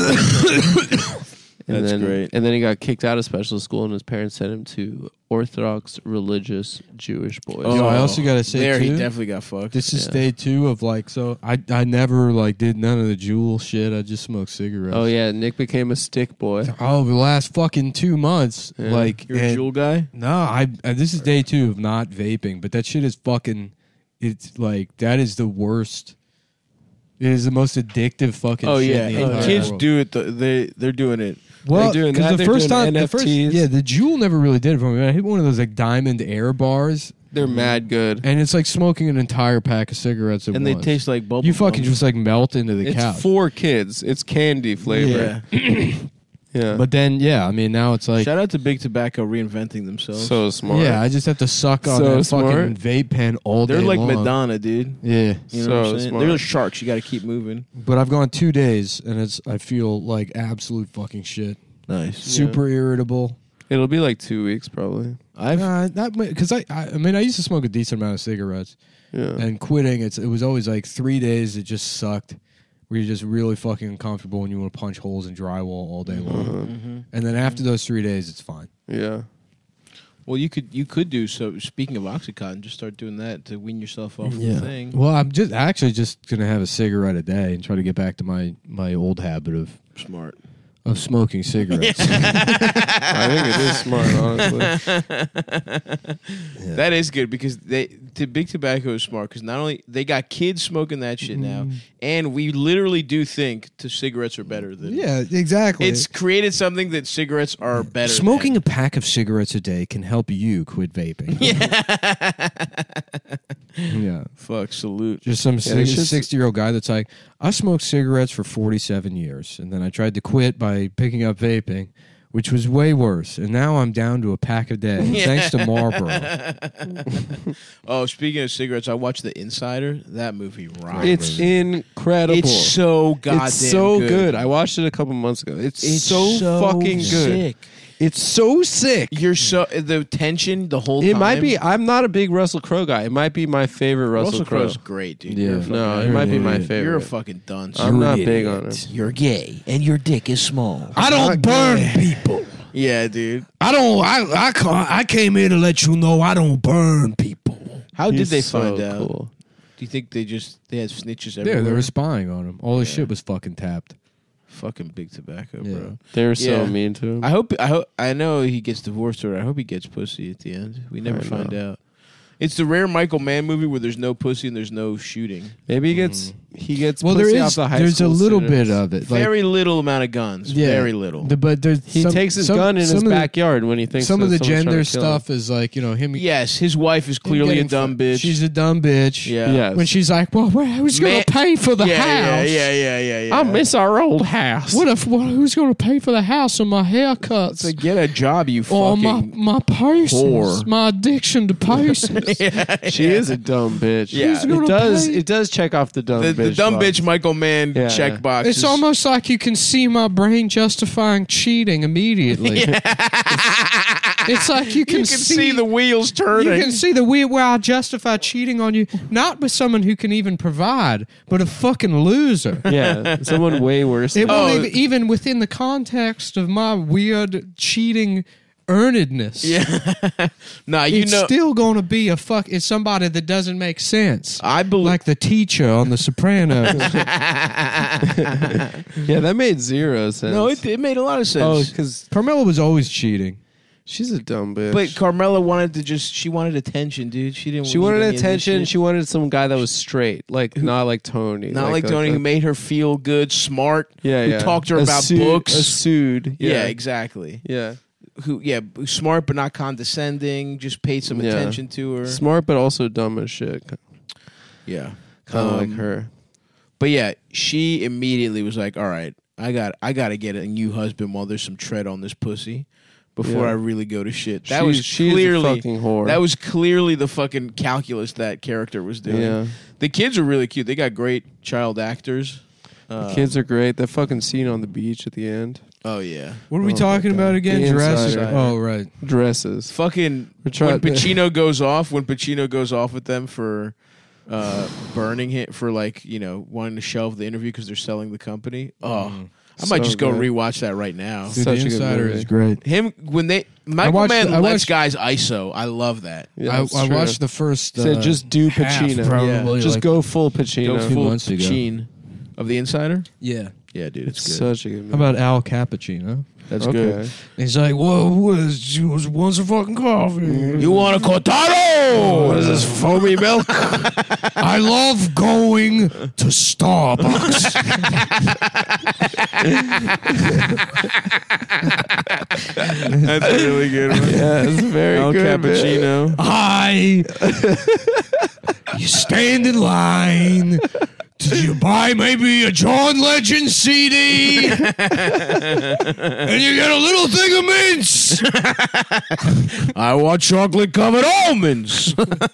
And That's then, great. And then he got kicked out of special school, and his parents sent him to Orthodox religious Jewish boys. Yo, I also gotta say, there he too, definitely got fucked. This is Yeah. day two of like, so I I never like did none of the Juul shit. I just smoked cigarettes. Oh yeah, Nick became a stick boy. Oh, the last fucking two months, Yeah. like You're a and- Jewel guy. No, I uh, this is day two of not vaping, but that shit is fucking. It's like that is the worst. It is the most addictive fucking. Oh shit yeah, in the and entire kids world. do it. Th- they they're doing it. Well, They're doing 'cause that, the they're first doing time, the first, N F Ts. yeah, the Juul never really did it for me. I hit one of those like diamond air bars, They're mad good. and it's like smoking an entire pack of cigarettes at And they once. taste like bubble You fucking gum. just like melt into the It's couch. for kids. It's candy flavor. Yeah. Yeah. But then, yeah, I mean, now it's like, Shout out to Big Tobacco reinventing themselves. so smart. yeah, I just have to suck on So that smart. fucking vape pen all they're day like long. Madonna, dude. Yeah, You know So what I'm saying? smart. They're sharks. You got to keep moving. but I've gone two days, and it's I feel like absolute fucking shit. Nice. Super irritable. It'll be like two weeks probably. I've Uh, not because I, I, I mean, I used to smoke a decent amount of cigarettes, Yeah. and quitting, it's it was always like three days. It just sucked. Where you're just really fucking uncomfortable, and you want to punch holes in drywall all day long. Mhm. And then after those three days, it's fine. Yeah. Well, you could you could do so. Speaking of OxyContin, just start doing that to wean yourself off the thing. Well, I'm just actually just gonna have a cigarette a day and try to get back to my my old habit of Smart. of smoking cigarettes. I think it is smart, honestly. Yeah. That is good because they to Big Tobacco is smart because not only they got kids smoking that shit now, Mm-hmm. and we literally do think to cigarettes are better than Yeah, exactly. It's created something that cigarettes are better. Smoking than. a pack of cigarettes a day can help you quit vaping. Yeah. Fuck salute. Just some it's just- sixty-year-old guy that's like, I smoked cigarettes for forty-seven years, and then I tried to quit by picking up vaping, which was way worse. And now I'm down to a pack a day, thanks to Marlboro. Oh, speaking of cigarettes, I watched The Insider. That movie rocks. It's incredible. It's so goddamn It's so good. good. I watched it a couple months ago. It's, It's so, fucking good. sick. It's so sick. You're so the tension the whole It time. might be. I'm not a big Russell Crowe guy. It might be my favorite Russell, Russell Crowe. Crowe's great, dude. Yeah. You're a fucking, No, it You're might an be my idiot. favorite. You're a fucking dunce. I'm not big on him. You're gay and your dick is small. I don't burn people. Yeah, dude. I don't. I I ca- I came here to let you know I don't burn people. How did He's they so find out? cool. Do you think they just they had snitches Yeah, everywhere? they were spying on him. All his shit was fucking tapped. fucking Big Tobacco, Yeah. bro. They were so Yeah. mean to him. I hope I hope I know he gets divorced or I hope he gets pussy at the end. We never I find know. out. It's the rare Michael Mann movie where there's no pussy and there's no shooting. Maybe he gets he gets Well, there pussy is. off the high There's a school little students. bit of it. Like, Very little amount of guns. Yeah. Very little. the, but there's He some- takes his some- gun in his some of the- backyard when he thinks Some that of the someone's trying gender to kill him. stuff is like, you know, him. yes, his wife is clearly a getting dumb fu- bitch. She's a dumb bitch. yeah. Yes. When she's like, well, where, who's going Man- to pay for the yeah, house? yeah, yeah, yeah, yeah, yeah. I miss our old house. What if? Well, who's going to pay for the house and my haircuts? It's like, get a job, you or fucking. my my purses, whore. my addiction to purses. She is a dumb bitch. Yeah. Who's it gonna does. pay? It does check off the dumb the, bitch. the dumb box. bitch Michael Mann Yeah. checkbox. It's is- almost like you can see my brain justifying cheating immediately. It's like you can, you can see, the wheels turning. You can see the weird where I justify cheating on you, not with someone who can even provide, but a fucking loser. Yeah, someone way worse. It than Oh. won't even, even within the context of my weird cheating earnedness. Yeah. Nah, you it's know. still going to be a fuck. It's somebody that doesn't make sense. I believe. Like the teacher on The Sopranos. Yeah, that made zero sense. No, it, it made a lot of sense. Oh, because Carmela was always cheating. she's a dumb bitch. But Carmela wanted to just, she wanted attention, dude. She didn't she need wanted any of this attention. shit. She wanted some guy that was straight, like not like Tony. Not like, Tony, a- who made her feel good, smart, yeah, who yeah. talked to her A about sued- books. A sued. yeah. Yeah, exactly. yeah. Who, yeah, smart but not condescending, just paid some Yeah. attention to her. Smart, but also dumb as shit. Yeah. Kind of Um, like her. But yeah, she immediately was like, all right, I got I got to get a new husband while there's some tread on this pussy before Yeah. I really go to shit. That She- was she's a clearly fucking whore. That was clearly the fucking calculus that character was doing. Yeah. The kids are really cute. They got great child actors. Uh, Kids are great. That fucking scene on the beach at the end. Oh yeah. What are we Oh, talking my God. about again? The Jurassic. Insider. Oh, right. Dresses. Fucking We're trying when to- Pacino goes off, when Pacino goes off with them for uh, burning it for like you know wanting to shelve the interview because they're selling the company. Oh, I might So just go good. rewatch that right now. Dude, Such a the good Insider movie. is great. Him when they Michael watched- Mann I lets watched- guys I S O. I love that. Yeah, I, that's I true. watched the first. Uh, Said just do half, Pacino. probably. Just like- go full Pacino. Go Two full months ago. Pacino of the Insider. Yeah. Yeah, dude, it's good. Such a good movie. How about Al Cappuccino? That's okay. good. He's like, whoa, what is, she was once a fucking coffee. You want a cortado? What is this, foamy milk? I love going to Starbucks. That's a really good one. Yeah, it's very Al good. Cappuccino. I, you stand in line. Did you buy maybe a John Legend C D? And you get a little thing of mints. I want chocolate covered almonds.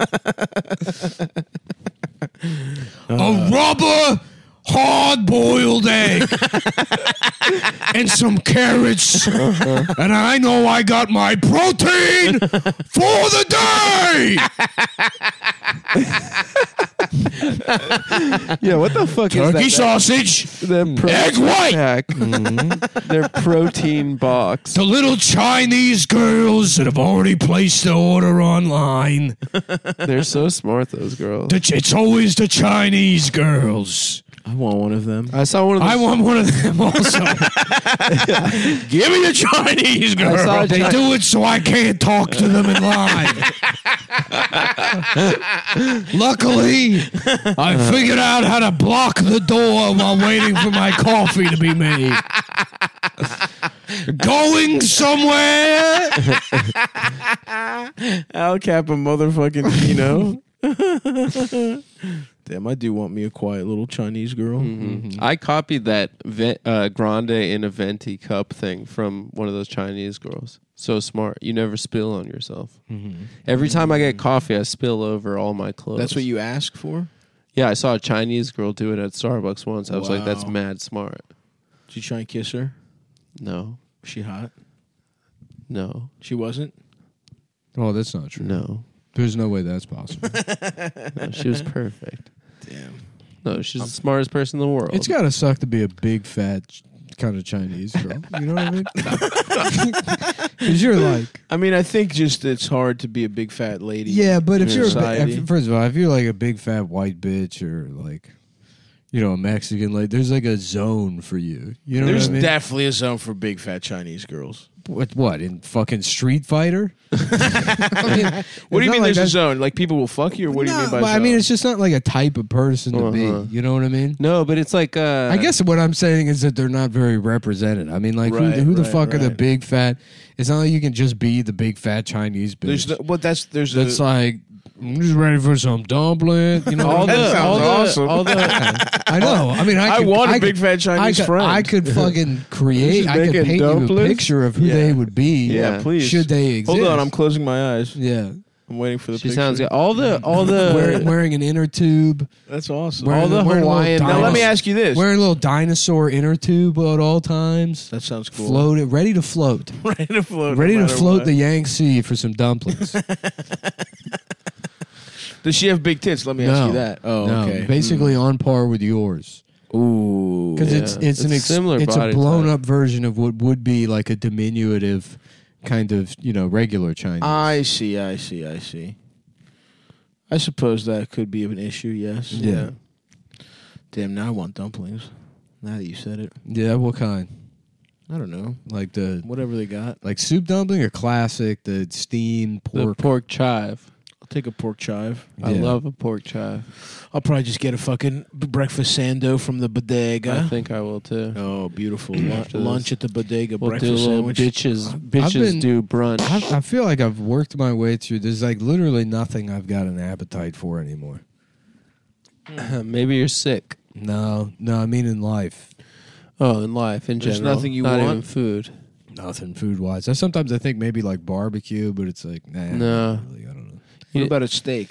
A rubber hard boiled egg. And some carrots. And I know I got my protein for the day. Yeah, what the fuck Turkey is that? sausage. Their Egg white. pack. Their protein box. The little Chinese girls that have already placed their order online. They're so smart, those girls. The, it's always the Chinese girls. I want one of them. I saw one of those. I want one of them also. Give me the Chinese girl. I saw a They Chi- do it so I can't talk to them in line. Luckily, I figured out how to block the door while waiting for my coffee to be made. Going somewhere? Al Cap a motherfucking Pino. Damn, I do want me a quiet little Chinese girl. Mhm. I copied that ve- uh, grande in a venti cup thing from one of those Chinese girls. So smart. You never spill on yourself. Every time I get coffee, I spill over all my clothes. That's what you ask for? Yeah, I saw a Chinese girl do it at Starbucks once. I was like, that's Wow. mad smart. Did you try and kiss her? No, Was she hot? no, She wasn't? Oh, that's not true. no. There's no way that's possible. No, she was perfect. Damn. No, she's the smartest person in the world. It's gotta suck to be a big fat ch- kind of Chinese girl. You know what I mean? Because you're like, I mean, I think just it's hard to be a big fat lady. yeah, but if in you're a, society. if, first of all, if you're like a big fat white bitch or like, you know, a Mexican, like there's like a zone for you. You know There's what I mean? definitely a zone for big fat Chinese girls. what, what in fucking Street Fighter? I mean, What do you it's mean not like there's a that- zone? Like people will fuck you, or what do you No, mean by but zone? I mean, it's just not like a type of person to Uh-huh. be. You know what I mean? no, but it's like uh, I guess what I'm saying is that they're not very represented. I mean, like, Right, who, who the right, fuck are the right. big fat? It's not like you can just be the big fat Chinese bitch. there's no, well, that's there's That's a, like, I'm just ready for some dumpling. You know, all That the sounds all the, awesome. all the I know. I mean, I, I could, want a I big could, fat Chinese I could, friend. I could fucking create. Just I could making paint you a dumplings? picture of who Yeah. they would be. yeah, Yeah. please. Should they exist? Hold on, I'm closing my eyes. Yeah. I'm waiting for the she picture. sounds good. All the all wearing, the wearing an inner tube. That's awesome. Wearing all the a- wearing a little Hawaiian. now dinos- let me ask you this. Wearing a little dinosaur inner tube at all times. That sounds cool. Float, ready to float. Ready to float. no Ready to matter float what. the Yangtze for some dumplings. Does she have big tits? Let me ask No. you that. Oh, no, okay. basically on par with yours. Ooh. Because Yeah. it's it's, an It's ex- similar it's a body blown type. up version of what would be like a diminutive kind of, you know, regular Chinese. I see, I see, I see. I suppose that could be an issue, yes. Yeah. Damn, now I want dumplings. Now that you said it. Yeah, what kind? I don't know. Like the Whatever they got. like soup dumpling or classic, the steamed The pork. pork chive. I'll take a pork chive. I Yeah. love a pork chive. I'll probably just get a fucking breakfast sando from the bodega. I think I will too. Oh, beautiful. Lu- After lunch this. at the bodega, We'll do a breakfast little sandwich. bitches. I've Bitches been- do brunch. I, I feel like I've worked my way through. There's like literally nothing I've got an appetite for anymore. Maybe you're sick. No, no, I mean in life. Oh, in life, in There's general. nothing you Not want? even food. Nothing food wise. I sometimes I think maybe like barbecue, but it's like nah. No. not really, I don't know. What You- about a steak?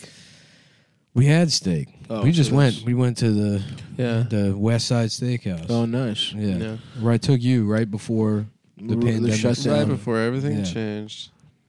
We had steak. Oh, we so just that's- went. We went to the Yeah. the West Side Steakhouse. Oh, nice. yeah. Yeah. where I took you right before the R- pandemic. shutdown. Right before everything Yeah. changed.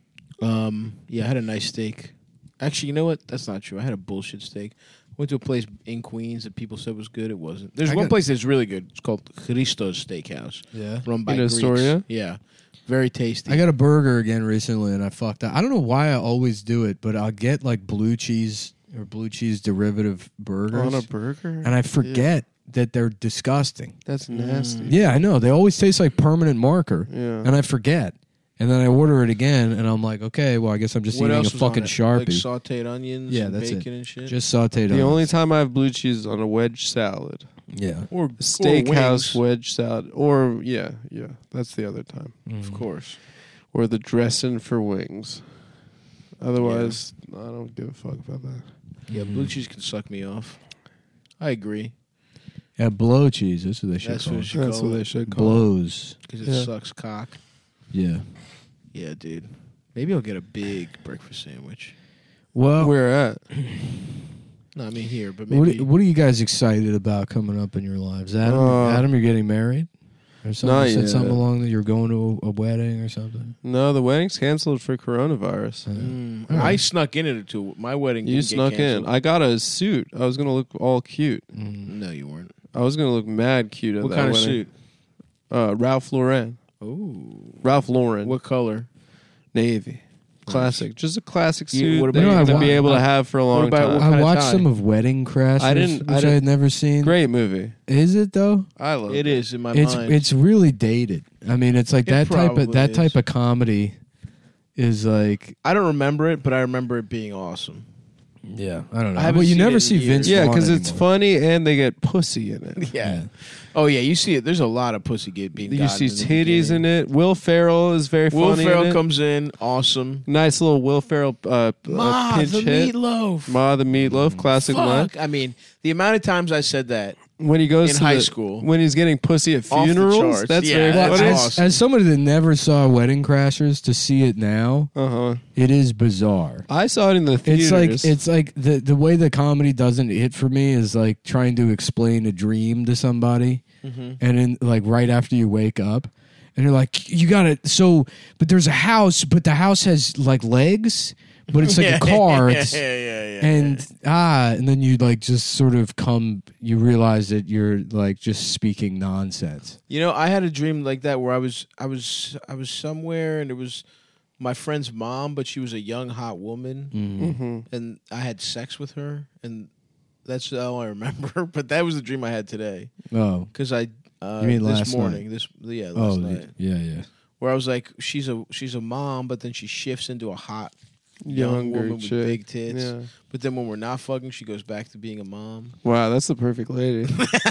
Um, yeah, I had a nice steak. Actually, you know what? That's not true. I had a bullshit steak. Went to a place in Queens that people said was good. It wasn't. There's I one got- place that's really good. It's called Christo's Steakhouse, Yeah. run by In Greeks. Astoria? Yeah, very tasty. I got a burger again recently, and I fucked up. I don't know why I always do it, but I'll get like blue cheese or blue cheese derivative burgers, On a burger? and I forget that they're disgusting. That's nasty. Yeah, I know. They always taste like permanent marker, Yeah. and I forget. And then I order it again, and I'm like, okay, well, I guess I'm just what eating else a was on fucking it? Sharpie. Like sautéed onions, Yeah, and that's it. bacon and shit. Just sauteed The onions. only time I have blue cheese is on a wedge salad. Yeah. or Steakhouse or wings, wedge salad. Or, yeah, yeah. That's the other time. of course. Or the dressing for wings. Otherwise, I don't give a fuck about that. Yeah, blue cheese can suck me off. I agree Yeah, blow cheese. That's what they should That's call what it. it should That's call what it. they should call it. Blows. because it Yeah. sucks cock. Yeah. Yeah, dude. Maybe I'll get a big breakfast sandwich. Well, Where at? No, I mean here, but what, maybe. what are you guys excited about coming up in your lives? Adam, Uh, Adam, you're getting married? Or something? Not You said yet. something along that you're going to a, a wedding or something? No, the wedding's canceled for coronavirus. Mm, All right. I snuck in it to my wedding. You didn't get snuck in. canceled. I got a suit. I was going to look all cute. Mm. No, you weren't. I was going to look mad cute at What that kind of wedding. suit? Uh, Ralph Lauren. Oh, Ralph Lauren. what color? Navy. Classic. Just a classic You- suit what that about- you're You know, going I to be wa- able to I- have for a long about- what time. kind I of watched tie? some of Wedding Crashers, I didn't- I which I, didn't- had never seen. Great movie. Is it though? I love It is in my It's mind. it's really dated. I mean, it's like It that type probably of that is. type of comedy is like I don't remember it, but I remember it being awesome. yeah. I don't know. I haven't well, you seen never it in see years. Vince. Yeah, Vaughn because it's anymore. funny and they get pussy in it. Yeah. Oh yeah, you see it. There's a lot of pussy get being. You gotten see in the titties beginning. in it. Will Ferrell is very Will funny. Ferrell in it. comes in, awesome. Nice little Will Ferrell uh, Ma, uh, pinch the hit. meatloaf. Ma the meatloaf, classic line. Fuck. I mean, the amount of times I said that When he goes in to high the- school. when he's getting pussy at Off the funerals, charts. that's Yeah, very that's funny. as, awesome. as somebody that never saw Wedding Crashers, to see it now, Uh huh. it is bizarre. I saw it in the theaters. It's like it's like the the way the comedy doesn't hit for me is like trying to explain a dream to somebody, Mm-hmm. and then like right after you wake up, and you're like, you got it. So, but there's a house, but the house has like legs, but it's like yeah, a car. Yeah, It's, yeah, yeah, yeah. and ah, and then you like just sort of come, you realize that you're like just speaking nonsense. You know, I had a dream like that where I was, I was, I was somewhere, and it was my friend's mom, but she was a young hot woman, Mhm. and I had sex with her, and that's all I remember. But that was the dream I had today, Oh, because I. Uh, You mean this last morning? This yeah, last oh, night. yeah, yeah. Where I was like, she's a she's a mom, but then she shifts into a hot young Younger woman with chick. big tits. Yeah. But then when we're not fucking, she goes back to being a mom. Wow, that's the perfect lady.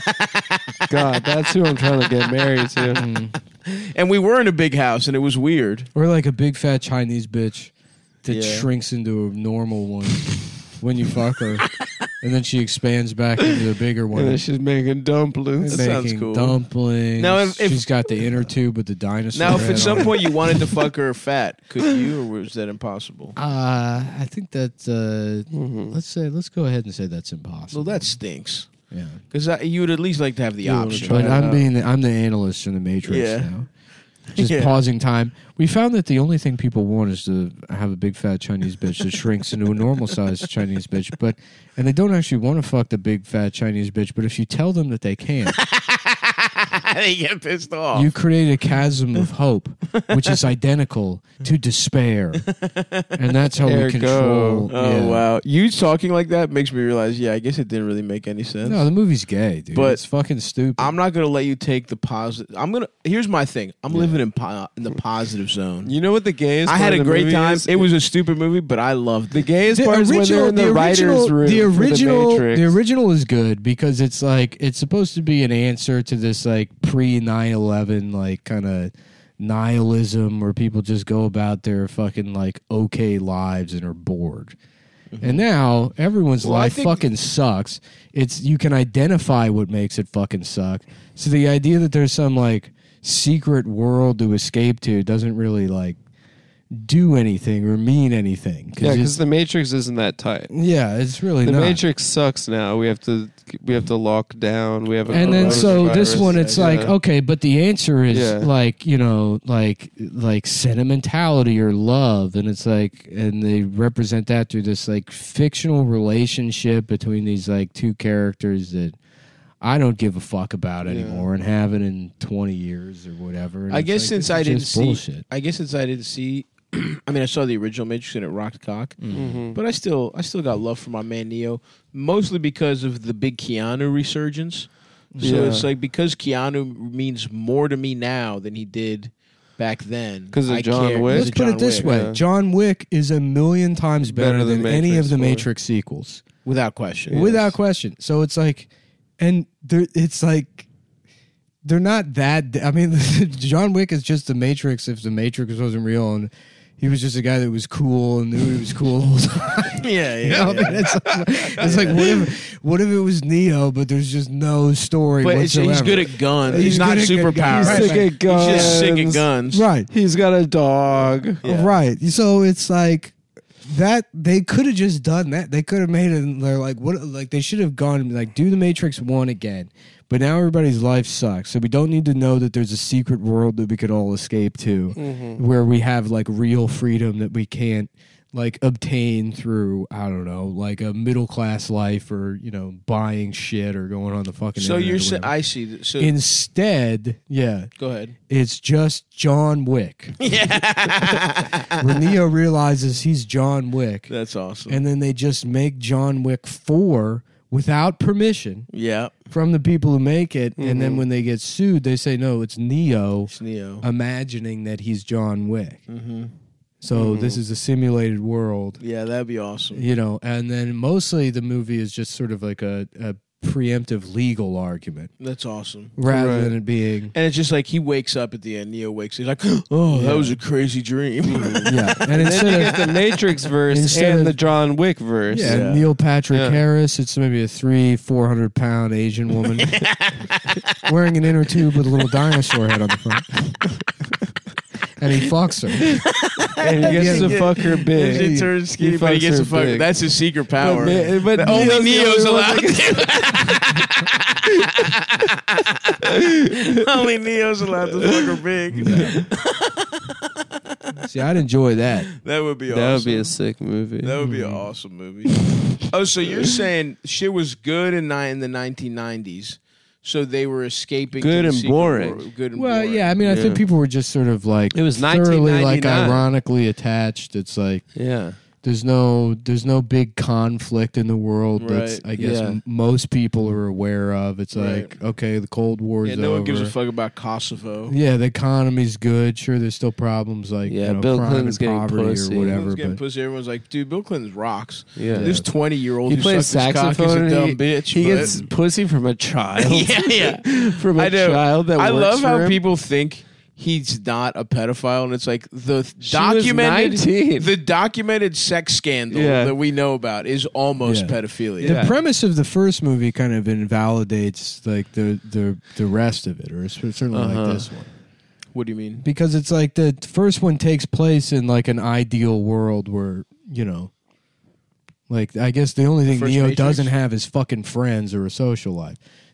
God, that's who I'm trying to get married to. Mm. And we were in a big house, and it was weird. Or like a big fat Chinese bitch that Yeah. shrinks into a normal one when you fuck her, and then she expands back into a bigger one. And then she's making dumplings. That sounds making cool. dumplings. Now, if- if- she's got the inner tube with the dinosaur. Now, if head at some on it. point you wanted to fuck her fat, could you, or was that impossible? uh, I think that uh, Mhm. let's say let's go ahead and say that's impossible. Well, that stinks. yeah. Because you would at least like to have the You wanna option. try But it I'm out. being the, I'm the analyst in the Matrix Yeah. now. Just Yeah. pausing time. We found that the only thing people want is to have a big fat Chinese bitch that shrinks into a normal sized Chinese bitch, but and they don't actually want to fuck the big fat Chinese bitch. But if you tell them that they can't, they get pissed off. You create a chasm of hope, which is identical to despair, and that's how There we you control. go. oh yeah. wow, you talking like that makes me realize. Yeah, I guess it didn't really make any sense. No, the movie's gay, dude. But it's fucking stupid. I'm not gonna let you take the positive. I'm gonna. Here's my thing. I'm Yeah. living in po- in the positive zone. You know what the gayest I part had of a the great movie time. is? It was a stupid movie, but I loved The it. gayest part is when they're in the, writer's room the for original, the Matrix. the original is good because it's like it's supposed to be an answer to this like pre nine eleven like kind of nihilism where people just go about their fucking like okay lives and are bored. And now everyone's Well, I life think- fucking sucks. It's you can identify what makes it fucking suck. So the idea that there's some like secret world to escape to doesn't really like do anything or mean anything. Yeah, it's- because the Matrix isn't that tight. yeah, it's really The not. Matrix sucks now. We have to we have to lock down. We have a And then so this coronavirus. one, it's Yeah. like okay, but the answer is Yeah. like you know like like sentimentality or love, and it's like and they represent that through this like fictional relationship between these like two characters that I don't give a fuck about Yeah. anymore and haven't in twenty years or whatever. And I it's guess like, since this I is didn't just see, bullshit. I guess since I didn't see, I mean, I saw the original Matrix and it rocked cock, Mhm. but I still, I still got love for my man Neo, mostly because of the big Keanu resurgence. So Yeah. it's like because Keanu means more to me now than he did back then. 'Cause of I John care- Wick? because Let's of put John it this Wick, way: yeah. John Wick is a million times better, Better than, than any Matrix of the four. Matrix sequels. without question. Yes. Without question. So it's like, and there, it's like, they're not that. I mean, John Wick is just the Matrix if the Matrix wasn't real, and he was just a guy that was cool and knew he was cool the whole time. Yeah, You yeah. know, I mean, it's, it's like, what if, what if it was Neo, but there's just no story But it's, whatsoever? he's good at guns. He's, He's not good at super good guns. powered. He's sick at guns. He's just sick at guns. right. He's got a dog. Yeah. Right. So it's like that they could have just done that. They could have made it and they're like what like they should have gone and like do the Matrix one again. But now everybody's life sucks. So we don't need to know that there's a secret world that we could all escape to where we have like real freedom that we can't like obtain through I don't know, like a middle class life or, you know, buying shit or going on the fucking So internet you're or saying whatever. I see. th- So Instead, yeah, go ahead. it's just John Wick. Yeah, When Neo realizes he's John Wick, that's awesome. and then they just make John Wick four without permission yeah, from the people who make it. And Mm-hmm. then when they get sued, they say, no, it's Neo it's Neo. imagining that he's John Wick. Mm-hmm. So this is a simulated world, Yeah, that'd be awesome. you know, and then mostly the movie is just sort of like a, a preemptive legal argument That's awesome. rather Right. than it being. And it's just like he wakes up at the end. Neo wakes. He's like, "Oh, that was a crazy dream." Yeah. And And then you instead get of. the Matrix verse Instead and of- the John Wick verse. Yeah, Yeah. Neil Patrick Yeah. Harris. It's maybe a three, four hundred pound Asian woman wearing an inner tube with a little dinosaur head on the front, and he fucks her. And he gets Yeah. to fuck her big. He turns skinny, He but he fucks gets her to fuck. big. That's his secret power. ma- but But only Neo's the Neo's only one allowed that to. Only Neo's allowed to fuck her big. See, I'd enjoy that. That would be awesome. That would be a sick movie. That would be an awesome movie. Oh, so you're saying shit was good in, ni- in the nineteen nineties, so they were escaping. to Good the and secret boring. world. Good and Well, boring. yeah, I mean, I think Yeah. people were just sort of like It was thoroughly like nineteen ninety-nine. ironically attached. It's like Yeah. there's no there's no big conflict in the world that's Right. I guess Yeah. m- most people are aware of. It's Right. like okay, the Cold War's Yeah, no over. one gives a fuck about Kosovo. Yeah, the economy's good. Sure, there's still problems like Yeah, you know, Bill crime Clinton's and getting poverty pussy. or whatever. Everyone's getting But pussy. Everyone's like, dude, Bill Clinton rocks. Yeah. This twenty-year-old He who plays sucks his cock is saxophone a and dumb he, bitch. he but- gets pussy from a child. yeah, yeah. from a I know. child that I works love for how him. people think he's not a pedophile, and it's like the She was documented nineteen. the documented sex scandal Yeah. that we know about is almost Yeah. pedophilia. the Yeah. premise of the first movie kind of invalidates like the the the rest of it, or it's certainly Uh-huh. like this one, What do you mean? because it's like the first one takes place in like an ideal world where you know, like I guess the only thing First Neo Matrix? doesn't have is fucking friends or a social life.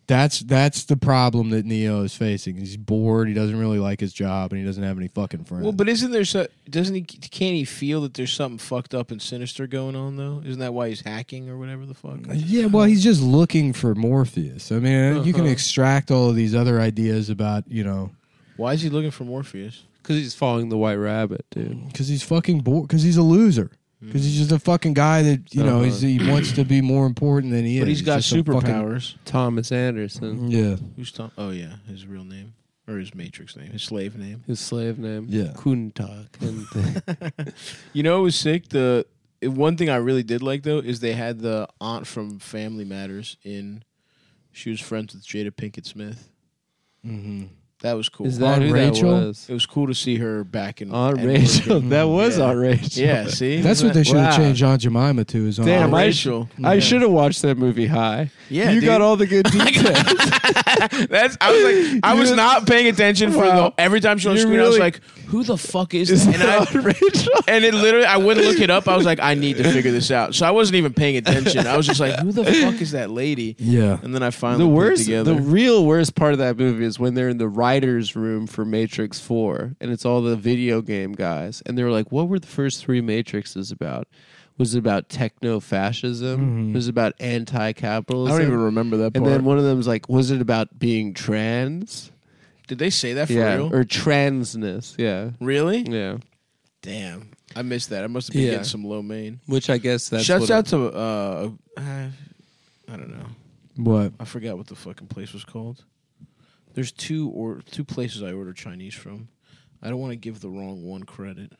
That's that's the problem that Neo is facing. He's bored. He doesn't really like his job, and he doesn't have any fucking friends. Well, but isn't there so? Doesn't he? Can't he feel that there's something fucked up and sinister going on though? Isn't that why he's hacking or whatever the fuck? Yeah, well, he's just looking for Morpheus. I mean, uh-huh. you can extract all of these other ideas about, you know. Why is he looking for Morpheus? Because he's following the White Rabbit, dude. Because he's fucking bored. Because he's a loser. Because he's just a fucking guy that, you know, Uh-huh. he's, he wants to be more important than he is. But he's got just a fucking- superpowers. Thomas Anderson. Yeah. Who's Tom? Oh yeah, his real name or his Matrix name, his slave name. His slave name. Yeah. Kunta. Kinte. You know, it was sick. The one thing I really did like though is they had the aunt from Family Matters in. She was friends with Jada Pinkett Smith. Mm-hmm. That was cool. Is that Aunt who Rachel? that was? It was cool to see her back in Aunt and Rachel. working. That was Yeah. Aunt Rachel. Yeah, see, That's what they should have Wow. changed Aunt Jemima to. Is Aunt Damn, Aunt I, Rachel. I Yeah. should have watched that movie high. Yeah, you dude. got all the good details. That's. I was like, I was You- not paying attention for Wow. the every time she was on You screen. I was really- like, who the fuck is Is this? And that I, Aunt Rachel? And it literally, I wouldn't look it up. I was like, I need to figure this out. So I wasn't even paying attention. I was just like, who the fuck is that lady? Yeah. And then I finally The put it worst, together. the real worst part of that movie is when they're in the writers' room for Matrix Four, and it's all the video game guys, and they were like, "What were the first three Matrixes about? Was it about techno-fascism? Mhm. Was it about I anti-capitalism? don't even remember that part. And then one of them was like, "Was it about being trans? Did they say that for yeah, real? or transness? Yeah, Really? yeah." Damn. I missed that. I must have been Yeah. getting some low main. Which I guess that's Shouts what out to, uh, uh, I don't know. What? I forgot what the fucking place was called. There's two or two places I order Chinese from. I don't want to give the wrong one credit.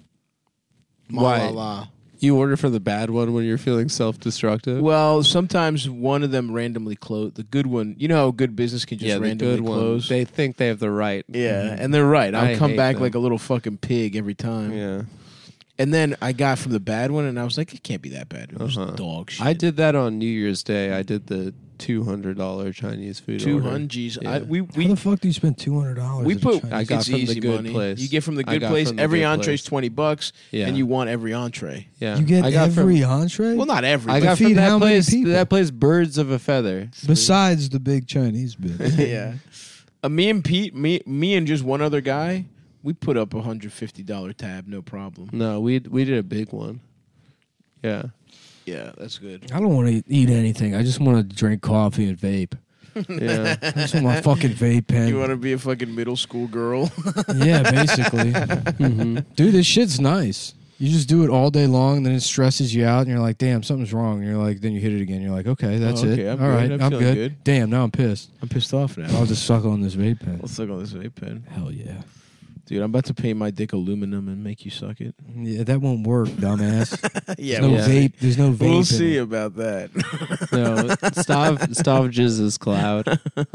Ma Why? la la. you order from the bad one when you're feeling self-destructive. Well, sometimes one of them randomly close. The good one, you know how good business can just yeah, the randomly good one. close. They think they have the right. yeah, and they're right. I'll I come hate back them. like a little fucking pig every time. Yeah. And then I got from the bad one, and I was like, it can't be that bad. It was Uh-huh. dog shit. I did that on New Year's Day. I did the two hundred dollar Chinese food two order. hundred. Yeah. I, we How we the fuck do you spend two hundred dollars? we put. I got it's from the easy good money. place. You get from the I good got place. from the Every good entree's place. twenty bucks, Yeah. and you want every entree. Yeah. You get I got every from, entree. Well, not every. I but got feed from how that many place. people? That place, Birds of a Feather. Besides the big Chinese bit. yeah. Uh, me and Pete, me, me and just one other guy, we put up a hundred fifty dollar tab, no problem. No, we we did a big one. Yeah. Yeah, that's good. I don't want to eat anything. I just want to drink coffee and vape. Yeah. I just want my fucking vape pen. You want to be a fucking middle school girl? Yeah, basically. hmm Dude, this shit's nice. You just do it all day long, and then it stresses you out, and you're like, damn, something's wrong. And you're like, then you hit it again. You're like, okay, that's Oh, okay, it. I'm all good. right, I'm I'm, feeling good. good. Damn, now I'm pissed. I'm pissed off now. I'll just suck on this vape pen. Let's look on this vape pen. Hell yeah. Dude, I'm about to paint my dick aluminum and make you suck it. Yeah, that won't work, dumbass. yeah, There's no yeah. vape. There's no vape. we'll in see it. about that. No, Stav Stav jizzes cloud.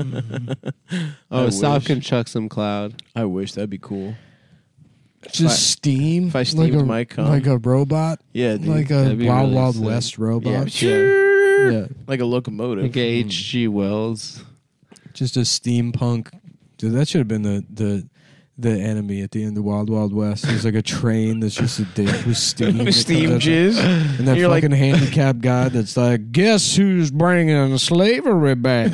I Oh, Stav wish. can chuck some cloud. I wish that'd be cool. Just If I- steam. if I like steamed a, my cum. like a robot. Yeah, dude. Like a That'd be Wild really Wild sick. West robot. yeah. Yeah. Like a locomotive. Like a H G Wells. Just a steampunk. Dude, that should have been the the the enemy at the end of Wild Wild West. There's like a train that's just a dick with steam. that Steam comes out. jizz. And that You're like- fucking handicapped guy that's like, guess who's bringing slavery back?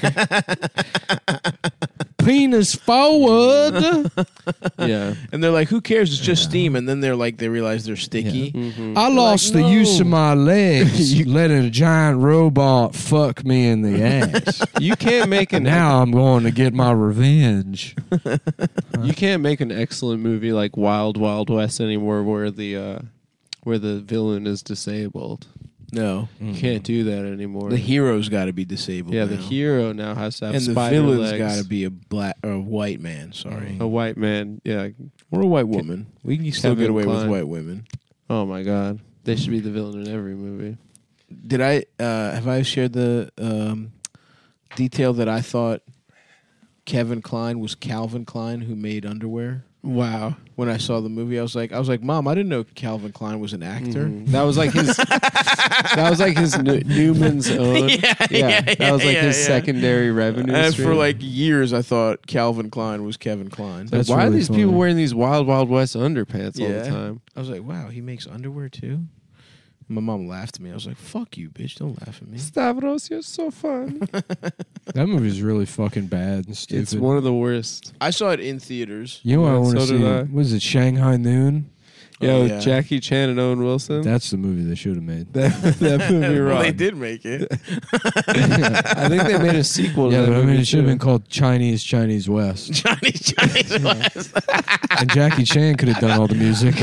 Penis forward. Yeah. And they're like, who cares? It's just steam. And then they're like, they realize they're sticky. Mhm. I lost like, the use of no. my legs letting a giant robot fuck me in the ass. You can't make And an now I'm going to get my revenge. you can't make an excellent movie like Wild Wild West anymore where the uh, where the villain is disabled. No. You can't do that anymore. The hero's got to be disabled. yeah, now. the hero now has to have And the spider villain's legs. got to be a black or a white man. Sorry. A white man. Yeah. Or a white woman. We can still Kevin get away with Kline. white women. Oh my God. They should be the villain in every movie. Did I, uh, have I shared the um, detail that I thought Kevin Klein was Calvin Klein who made underwear? Wow. When I saw the movie, I was like, I was like, Mom, I didn't know Calvin Klein was an actor. Mhm. That was like his. that was like his New- Newman's own. Yeah, yeah, that was like yeah, his yeah. secondary revenue. And stream. for like years, I thought Calvin Klein was Kevin Klein. That's why are really these funny. people wearing these Wild Wild West underpants all Yeah. the time? I was like, wow, he makes underwear too. My mom laughed at me. I was like, "Fuck you, bitch! Don't laugh at me." Stavros, you're so fun. That movie's really fucking bad and stupid. It's one of the worst. I saw it in theaters. You know what I Yeah, want to so did see? I. Was it Shanghai Noon? Yeah, Oh, with yeah. Jackie Chan and Owen Wilson. That's the movie they should have made. that, that movie well, they rocked. did make it. I think they made a sequel to Yeah, that but I mean, movie it should have too. been called Chinese Chinese West. Chinese, Chinese West. And Jackie Chan could have done all the music.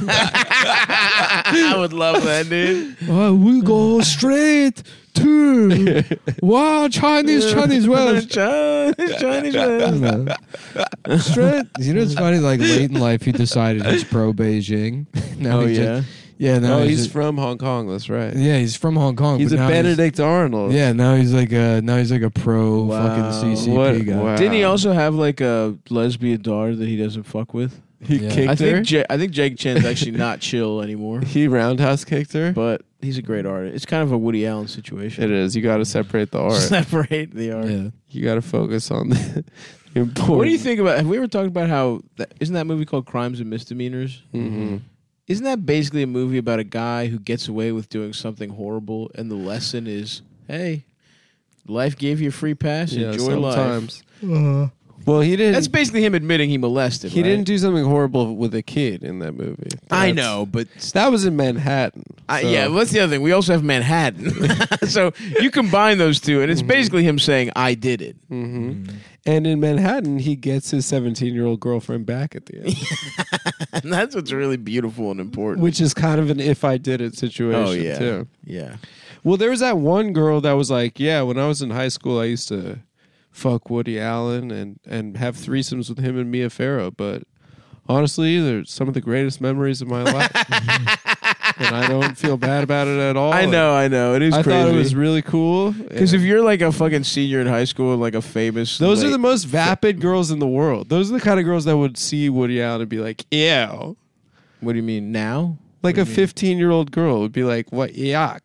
I would love that, dude. Oh, we go straight to wow Chinese Chinese West. Chinese, Chinese West. Straight. You know, it's funny. Like late in life, he decided he's pro Beijing. Now Oh he yeah. just, yeah. Now Oh, he's, he's a- from Hong Kong. That's right. yeah, he's from Hong Kong. He's but a now Benedict Arnold. Yeah, now he's like a now he's like a pro Wow. fucking C C P What- guy. wow. Didn't he also have like a lesbian daughter that he doesn't fuck with? He Yeah. kicked I her. think Ja- I think Jake Chan's actually not chill anymore, He roundhouse kicked her. but he's a great artist. It's kind of a Woody Allen situation. It is. You got to separate the art. Separate the art. Yeah. You got to focus on the important. What do you think about? Have we ever talked about how? That, isn't that movie called Crimes and Misdemeanors? Mm-hmm. Isn't that basically a movie about a guy who gets away with doing something horrible, and the lesson is, hey, life gave you a free pass. Yeah, Enjoy life. sometimes. Uh, Well, he didn't. That's basically him admitting he molested. he right? didn't do something horrible with a kid in that movie. I That's- know, but That was in Manhattan. I, so- yeah, well, that's the other thing. We also have Manhattan, so you combine those two, and it's Mm-hmm. basically him saying, "I did it." Mhm. And in Manhattan, he gets his seventeen-year-old girlfriend back at the end, And that's what's really beautiful and important. which is kind of an "if I did it" situation oh yeah, too. yeah. Well, there was that one girl that was like, "Yeah, when I was in high school, I used to fuck Woody Allen and and have threesomes with him and Mia Farrow, but honestly, they're some of the greatest memories of my life, and I don't feel bad about it at all." I know, I know. It is I crazy. thought it was really cool Because if you're like a fucking senior in high school, like a famous, those are like- the most vapid girls in the world. Those are the kind of girls that would see Woody Allen and be like, "Ew." What do you mean now? Like What a do you mean? fifteen-year-old girl would be like, "What yuck?"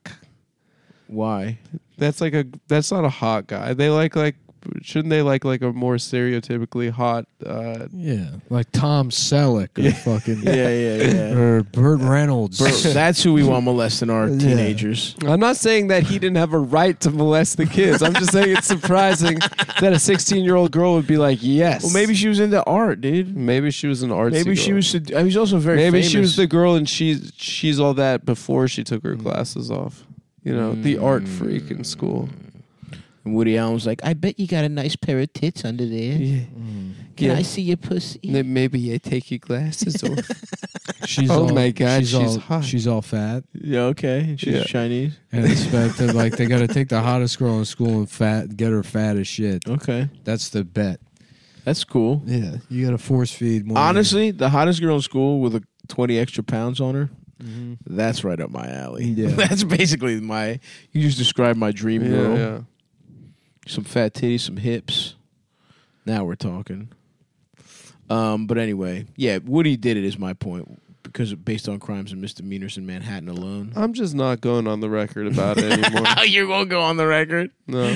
Why? That's like a that's not a hot guy. They like like shouldn't they like like a more stereotypically hot? Uh, yeah, like Tom Selleck or Yeah. fucking Yeah, yeah, yeah. or Burt Reynolds. Bro, that's who we want molesting our Yeah. teenagers. I'm not saying that he didn't have a right to molest the kids. I'm just saying it's surprising that a sixteen-year-old girl would be like, "Yes." Well, maybe she was into art, dude. maybe she was an artsy. Maybe she girl. was. Sed- I mean, she's also very. Maybe famous. she was the girl, and she's she's all that before she took her glasses off. You know, the art freak in school. And Woody Allen was like, "I bet you got a nice pair of tits under there. Yeah. Can Yeah. I see your pussy?" Then maybe I take your glasses off. She's Oh all, my God, she's, she's all, hot. she's all fat, Yeah, okay. And she's Yeah. Chinese. and expect that like they got to take the hottest girl in school and fat, get her fat as shit. Okay, That's the bet. that's cool. Yeah, you got to force feed more. Honestly, the hottest girl in school with a twenty extra pounds on her. Mhm. That's right up my alley. Yeah. That's basically my. You just described my dream yeah, girl. yeah. Some fat titties, some hips. Now we're talking. Um, but anyway, yeah, Woody did it is my point because based on crimes and misdemeanors in Manhattan alone. I'm just not going on the record about it anymore. You're gonna go on the record. No.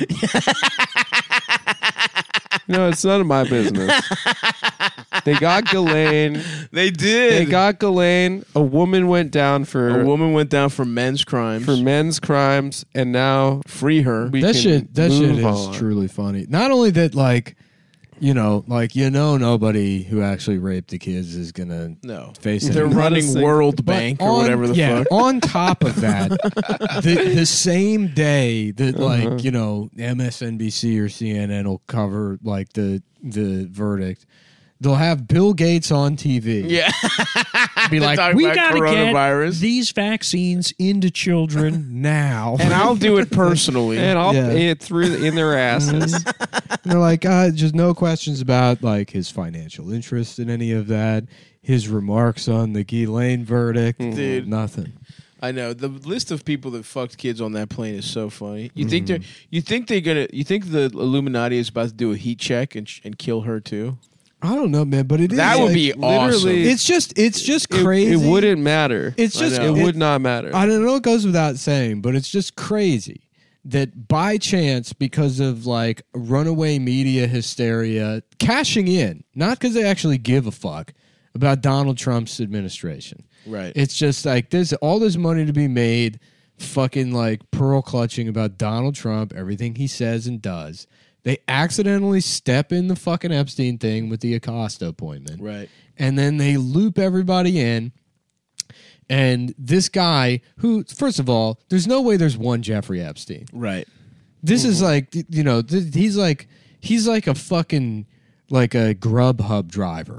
No, it's none of my business. They got Ghislaine. They did. They got Ghislaine. A woman went down for a woman went down for men's crimes. for men's crimes, and now Free her. we that can shit, that shit move is on. truly funny. Not only that, like, you know, like you know, nobody who actually raped the kids is gonna No, face it. they're Not a running single- World But Bank or on- whatever the yeah, fuck. On top of that, the, the same day that Uh-huh. like you know M S N B C or C N N will cover like the the verdict, they'll have Bill Gates on T V. Yeah, be They're like, talking we about gotta coronavirus." get these vaccines into children now. and I'll do it personally. and I'll Yeah. pay it through in their asses. And they're like, uh, just no questions about like his financial interest in any of that. His remarks on the Ghislaine verdict, Dude. nothing. I know the list of people that fucked kids on that plane is so funny. You think they're you think they're gonna you think the Illuminati is about to do a heat check and sh- and kill her too? I don't know, man, but it is That would like- be awesome. literally- It's just, it's just It- crazy. It, wouldn't matter. It's I just, know. It would not matter. I don't know. It goes without saying, but it's just crazy that by chance, because of like runaway media hysteria, cashing in, not because they actually give a fuck about Donald Trump's administration. Right. It's just like there's all this money to be made fucking like pearl clutching about Donald Trump, everything he says and does. They accidentally step in the fucking Epstein thing with the Acosta appointment. Right. And then they loop everybody in. And this guy who, first of all, there's no way there's one Jeffrey Epstein. Right. This is like, you know, th- he's like, he's like a fucking, like a Grubhub driver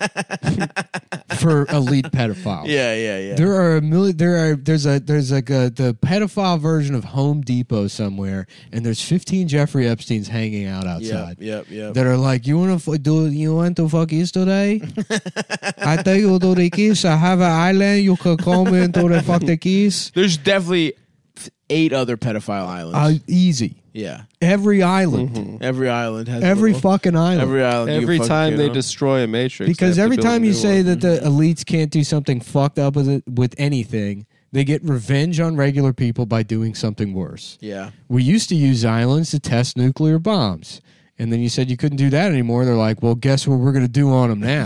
for elite pedophiles. Yeah, yeah, yeah. There are a million. There are. There's a. There's like a the pedophile version of Home Depot somewhere, and there's fifteen Jeffrey Epsteins hanging out outside. Yep, yep, yep. That are like, you want to f- do? You want to fuck kiss today? I take you to the kiss. I have an island. You can come into the fuck the kiss. There's definitely eight other pedophile islands. Uh, easy. Yeah. Every island. Mm-hmm. Every island has Every a little, fucking island. every island. you Every can fuck, time you they know? destroy a matrix, they Because have to every build a time you new say one. that the elites can't do something fucked up with it with anything, they get revenge on regular people by doing something worse. Yeah. We used to use islands to test nuclear bombs. And then you said you couldn't do that anymore. They're like, well, guess what we're going to do on them now?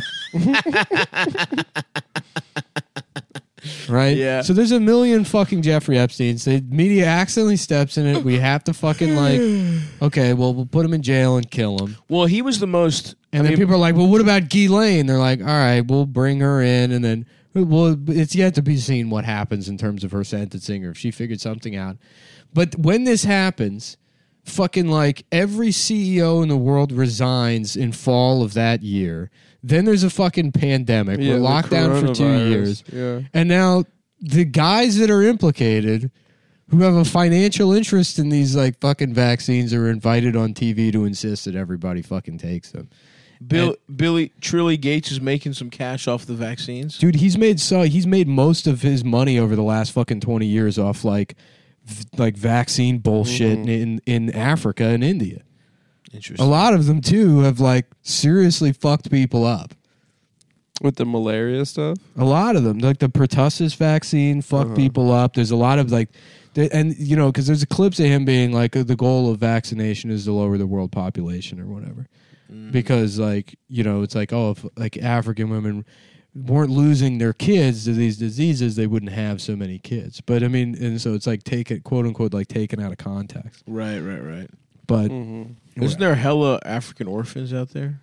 Right? Yeah. So there's a million fucking Jeffrey Epsteins. The media accidentally steps in it. We have to fucking like, okay, well, we'll put him in jail and kill him. Well, he was the most. And I then mean, people are like, well, what about Ghislaine? They're like, all right, we'll bring her in. And then, well, it's yet to be seen what happens in terms of her sentencing or if she figured something out. But when this happens, fucking like every C E O in the world resigns in fall of that year. Then there's a fucking pandemic. Yeah, We're the locked down for two coronavirus. years. Yeah. And now the guys that are implicated who have a financial interest in these like fucking vaccines are invited on T V to insist that everybody fucking takes them. Bill, Billy Trilly Gates is making some cash off the vaccines. Dude, he's made so he's made most of his money over the last fucking twenty years off like v- like vaccine bullshit Mm-hmm. in in Africa and India. Interesting. A lot of them too have like seriously fucked people up. With the malaria stuff? A lot of them, like the pertussis vaccine, fuck Uh-huh. people up. There's a lot of like, th- and you know, because there's a clips of him being like, the goal of vaccination is to lower the world population or whatever. Because like, you know, it's like, oh, if like African women weren't losing their kids to these diseases, they wouldn't have so many kids. But I mean, and so it's like take it, quote unquote, like taken out of context. Right, right, right. But Mm-hmm. Isn't there hella African orphans out there?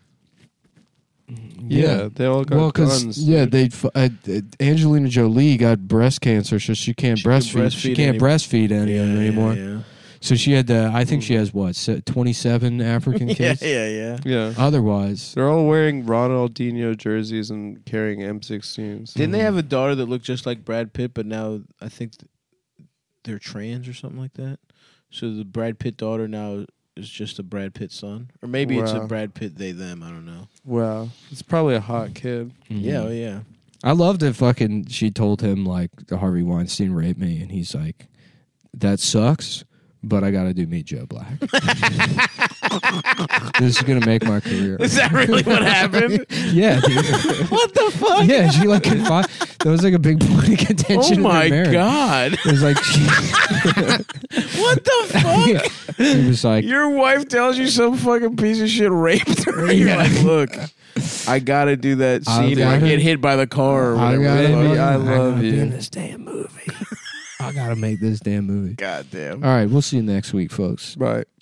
Yeah, they all got well, guns. yeah, dude. they f- uh, uh, Angelina Jolie got breast cancer, so she can't She can breastfeed. She breastfeed can't any- breastfeed any Yeah, anymore. Yeah, yeah. So she had to. I think she has what se- twenty-seven African yeah, kids. yeah, yeah. Yeah. Otherwise, They're all wearing Ronaldinho jerseys and carrying M sixteens. Didn't they have a daughter that looked just like Brad Pitt, but now I think th- they're trans or something like that? So the Brad Pitt daughter now is just a Brad Pitt son? Or maybe it's a Wow. Brad Pitt they them, I don't know. Wow. It's probably a hot kid. Yeah, oh, yeah. I loved it. Fucking, she told him like Harvey Weinstein raped me, and he's like, "That sucks." But I got to do Meet Joe Black. This is gonna make my career. Is that really what happened? Yeah, dude. What the fuck? Yeah, she like confi- that was like a big point of contention. Oh in my their marriage. God. It was like she, What the fuck? he was like, Your wife tells you some fucking piece of shit raped her. You're Yeah. like, look, I gotta do that I scene. I gotta- get hit by the car or I whatever. gotta, the fuck. Baby, I I love gotta you. be in this damn movie. I gotta make this damn movie. God damn. All right, we'll see you next week, folks. Right.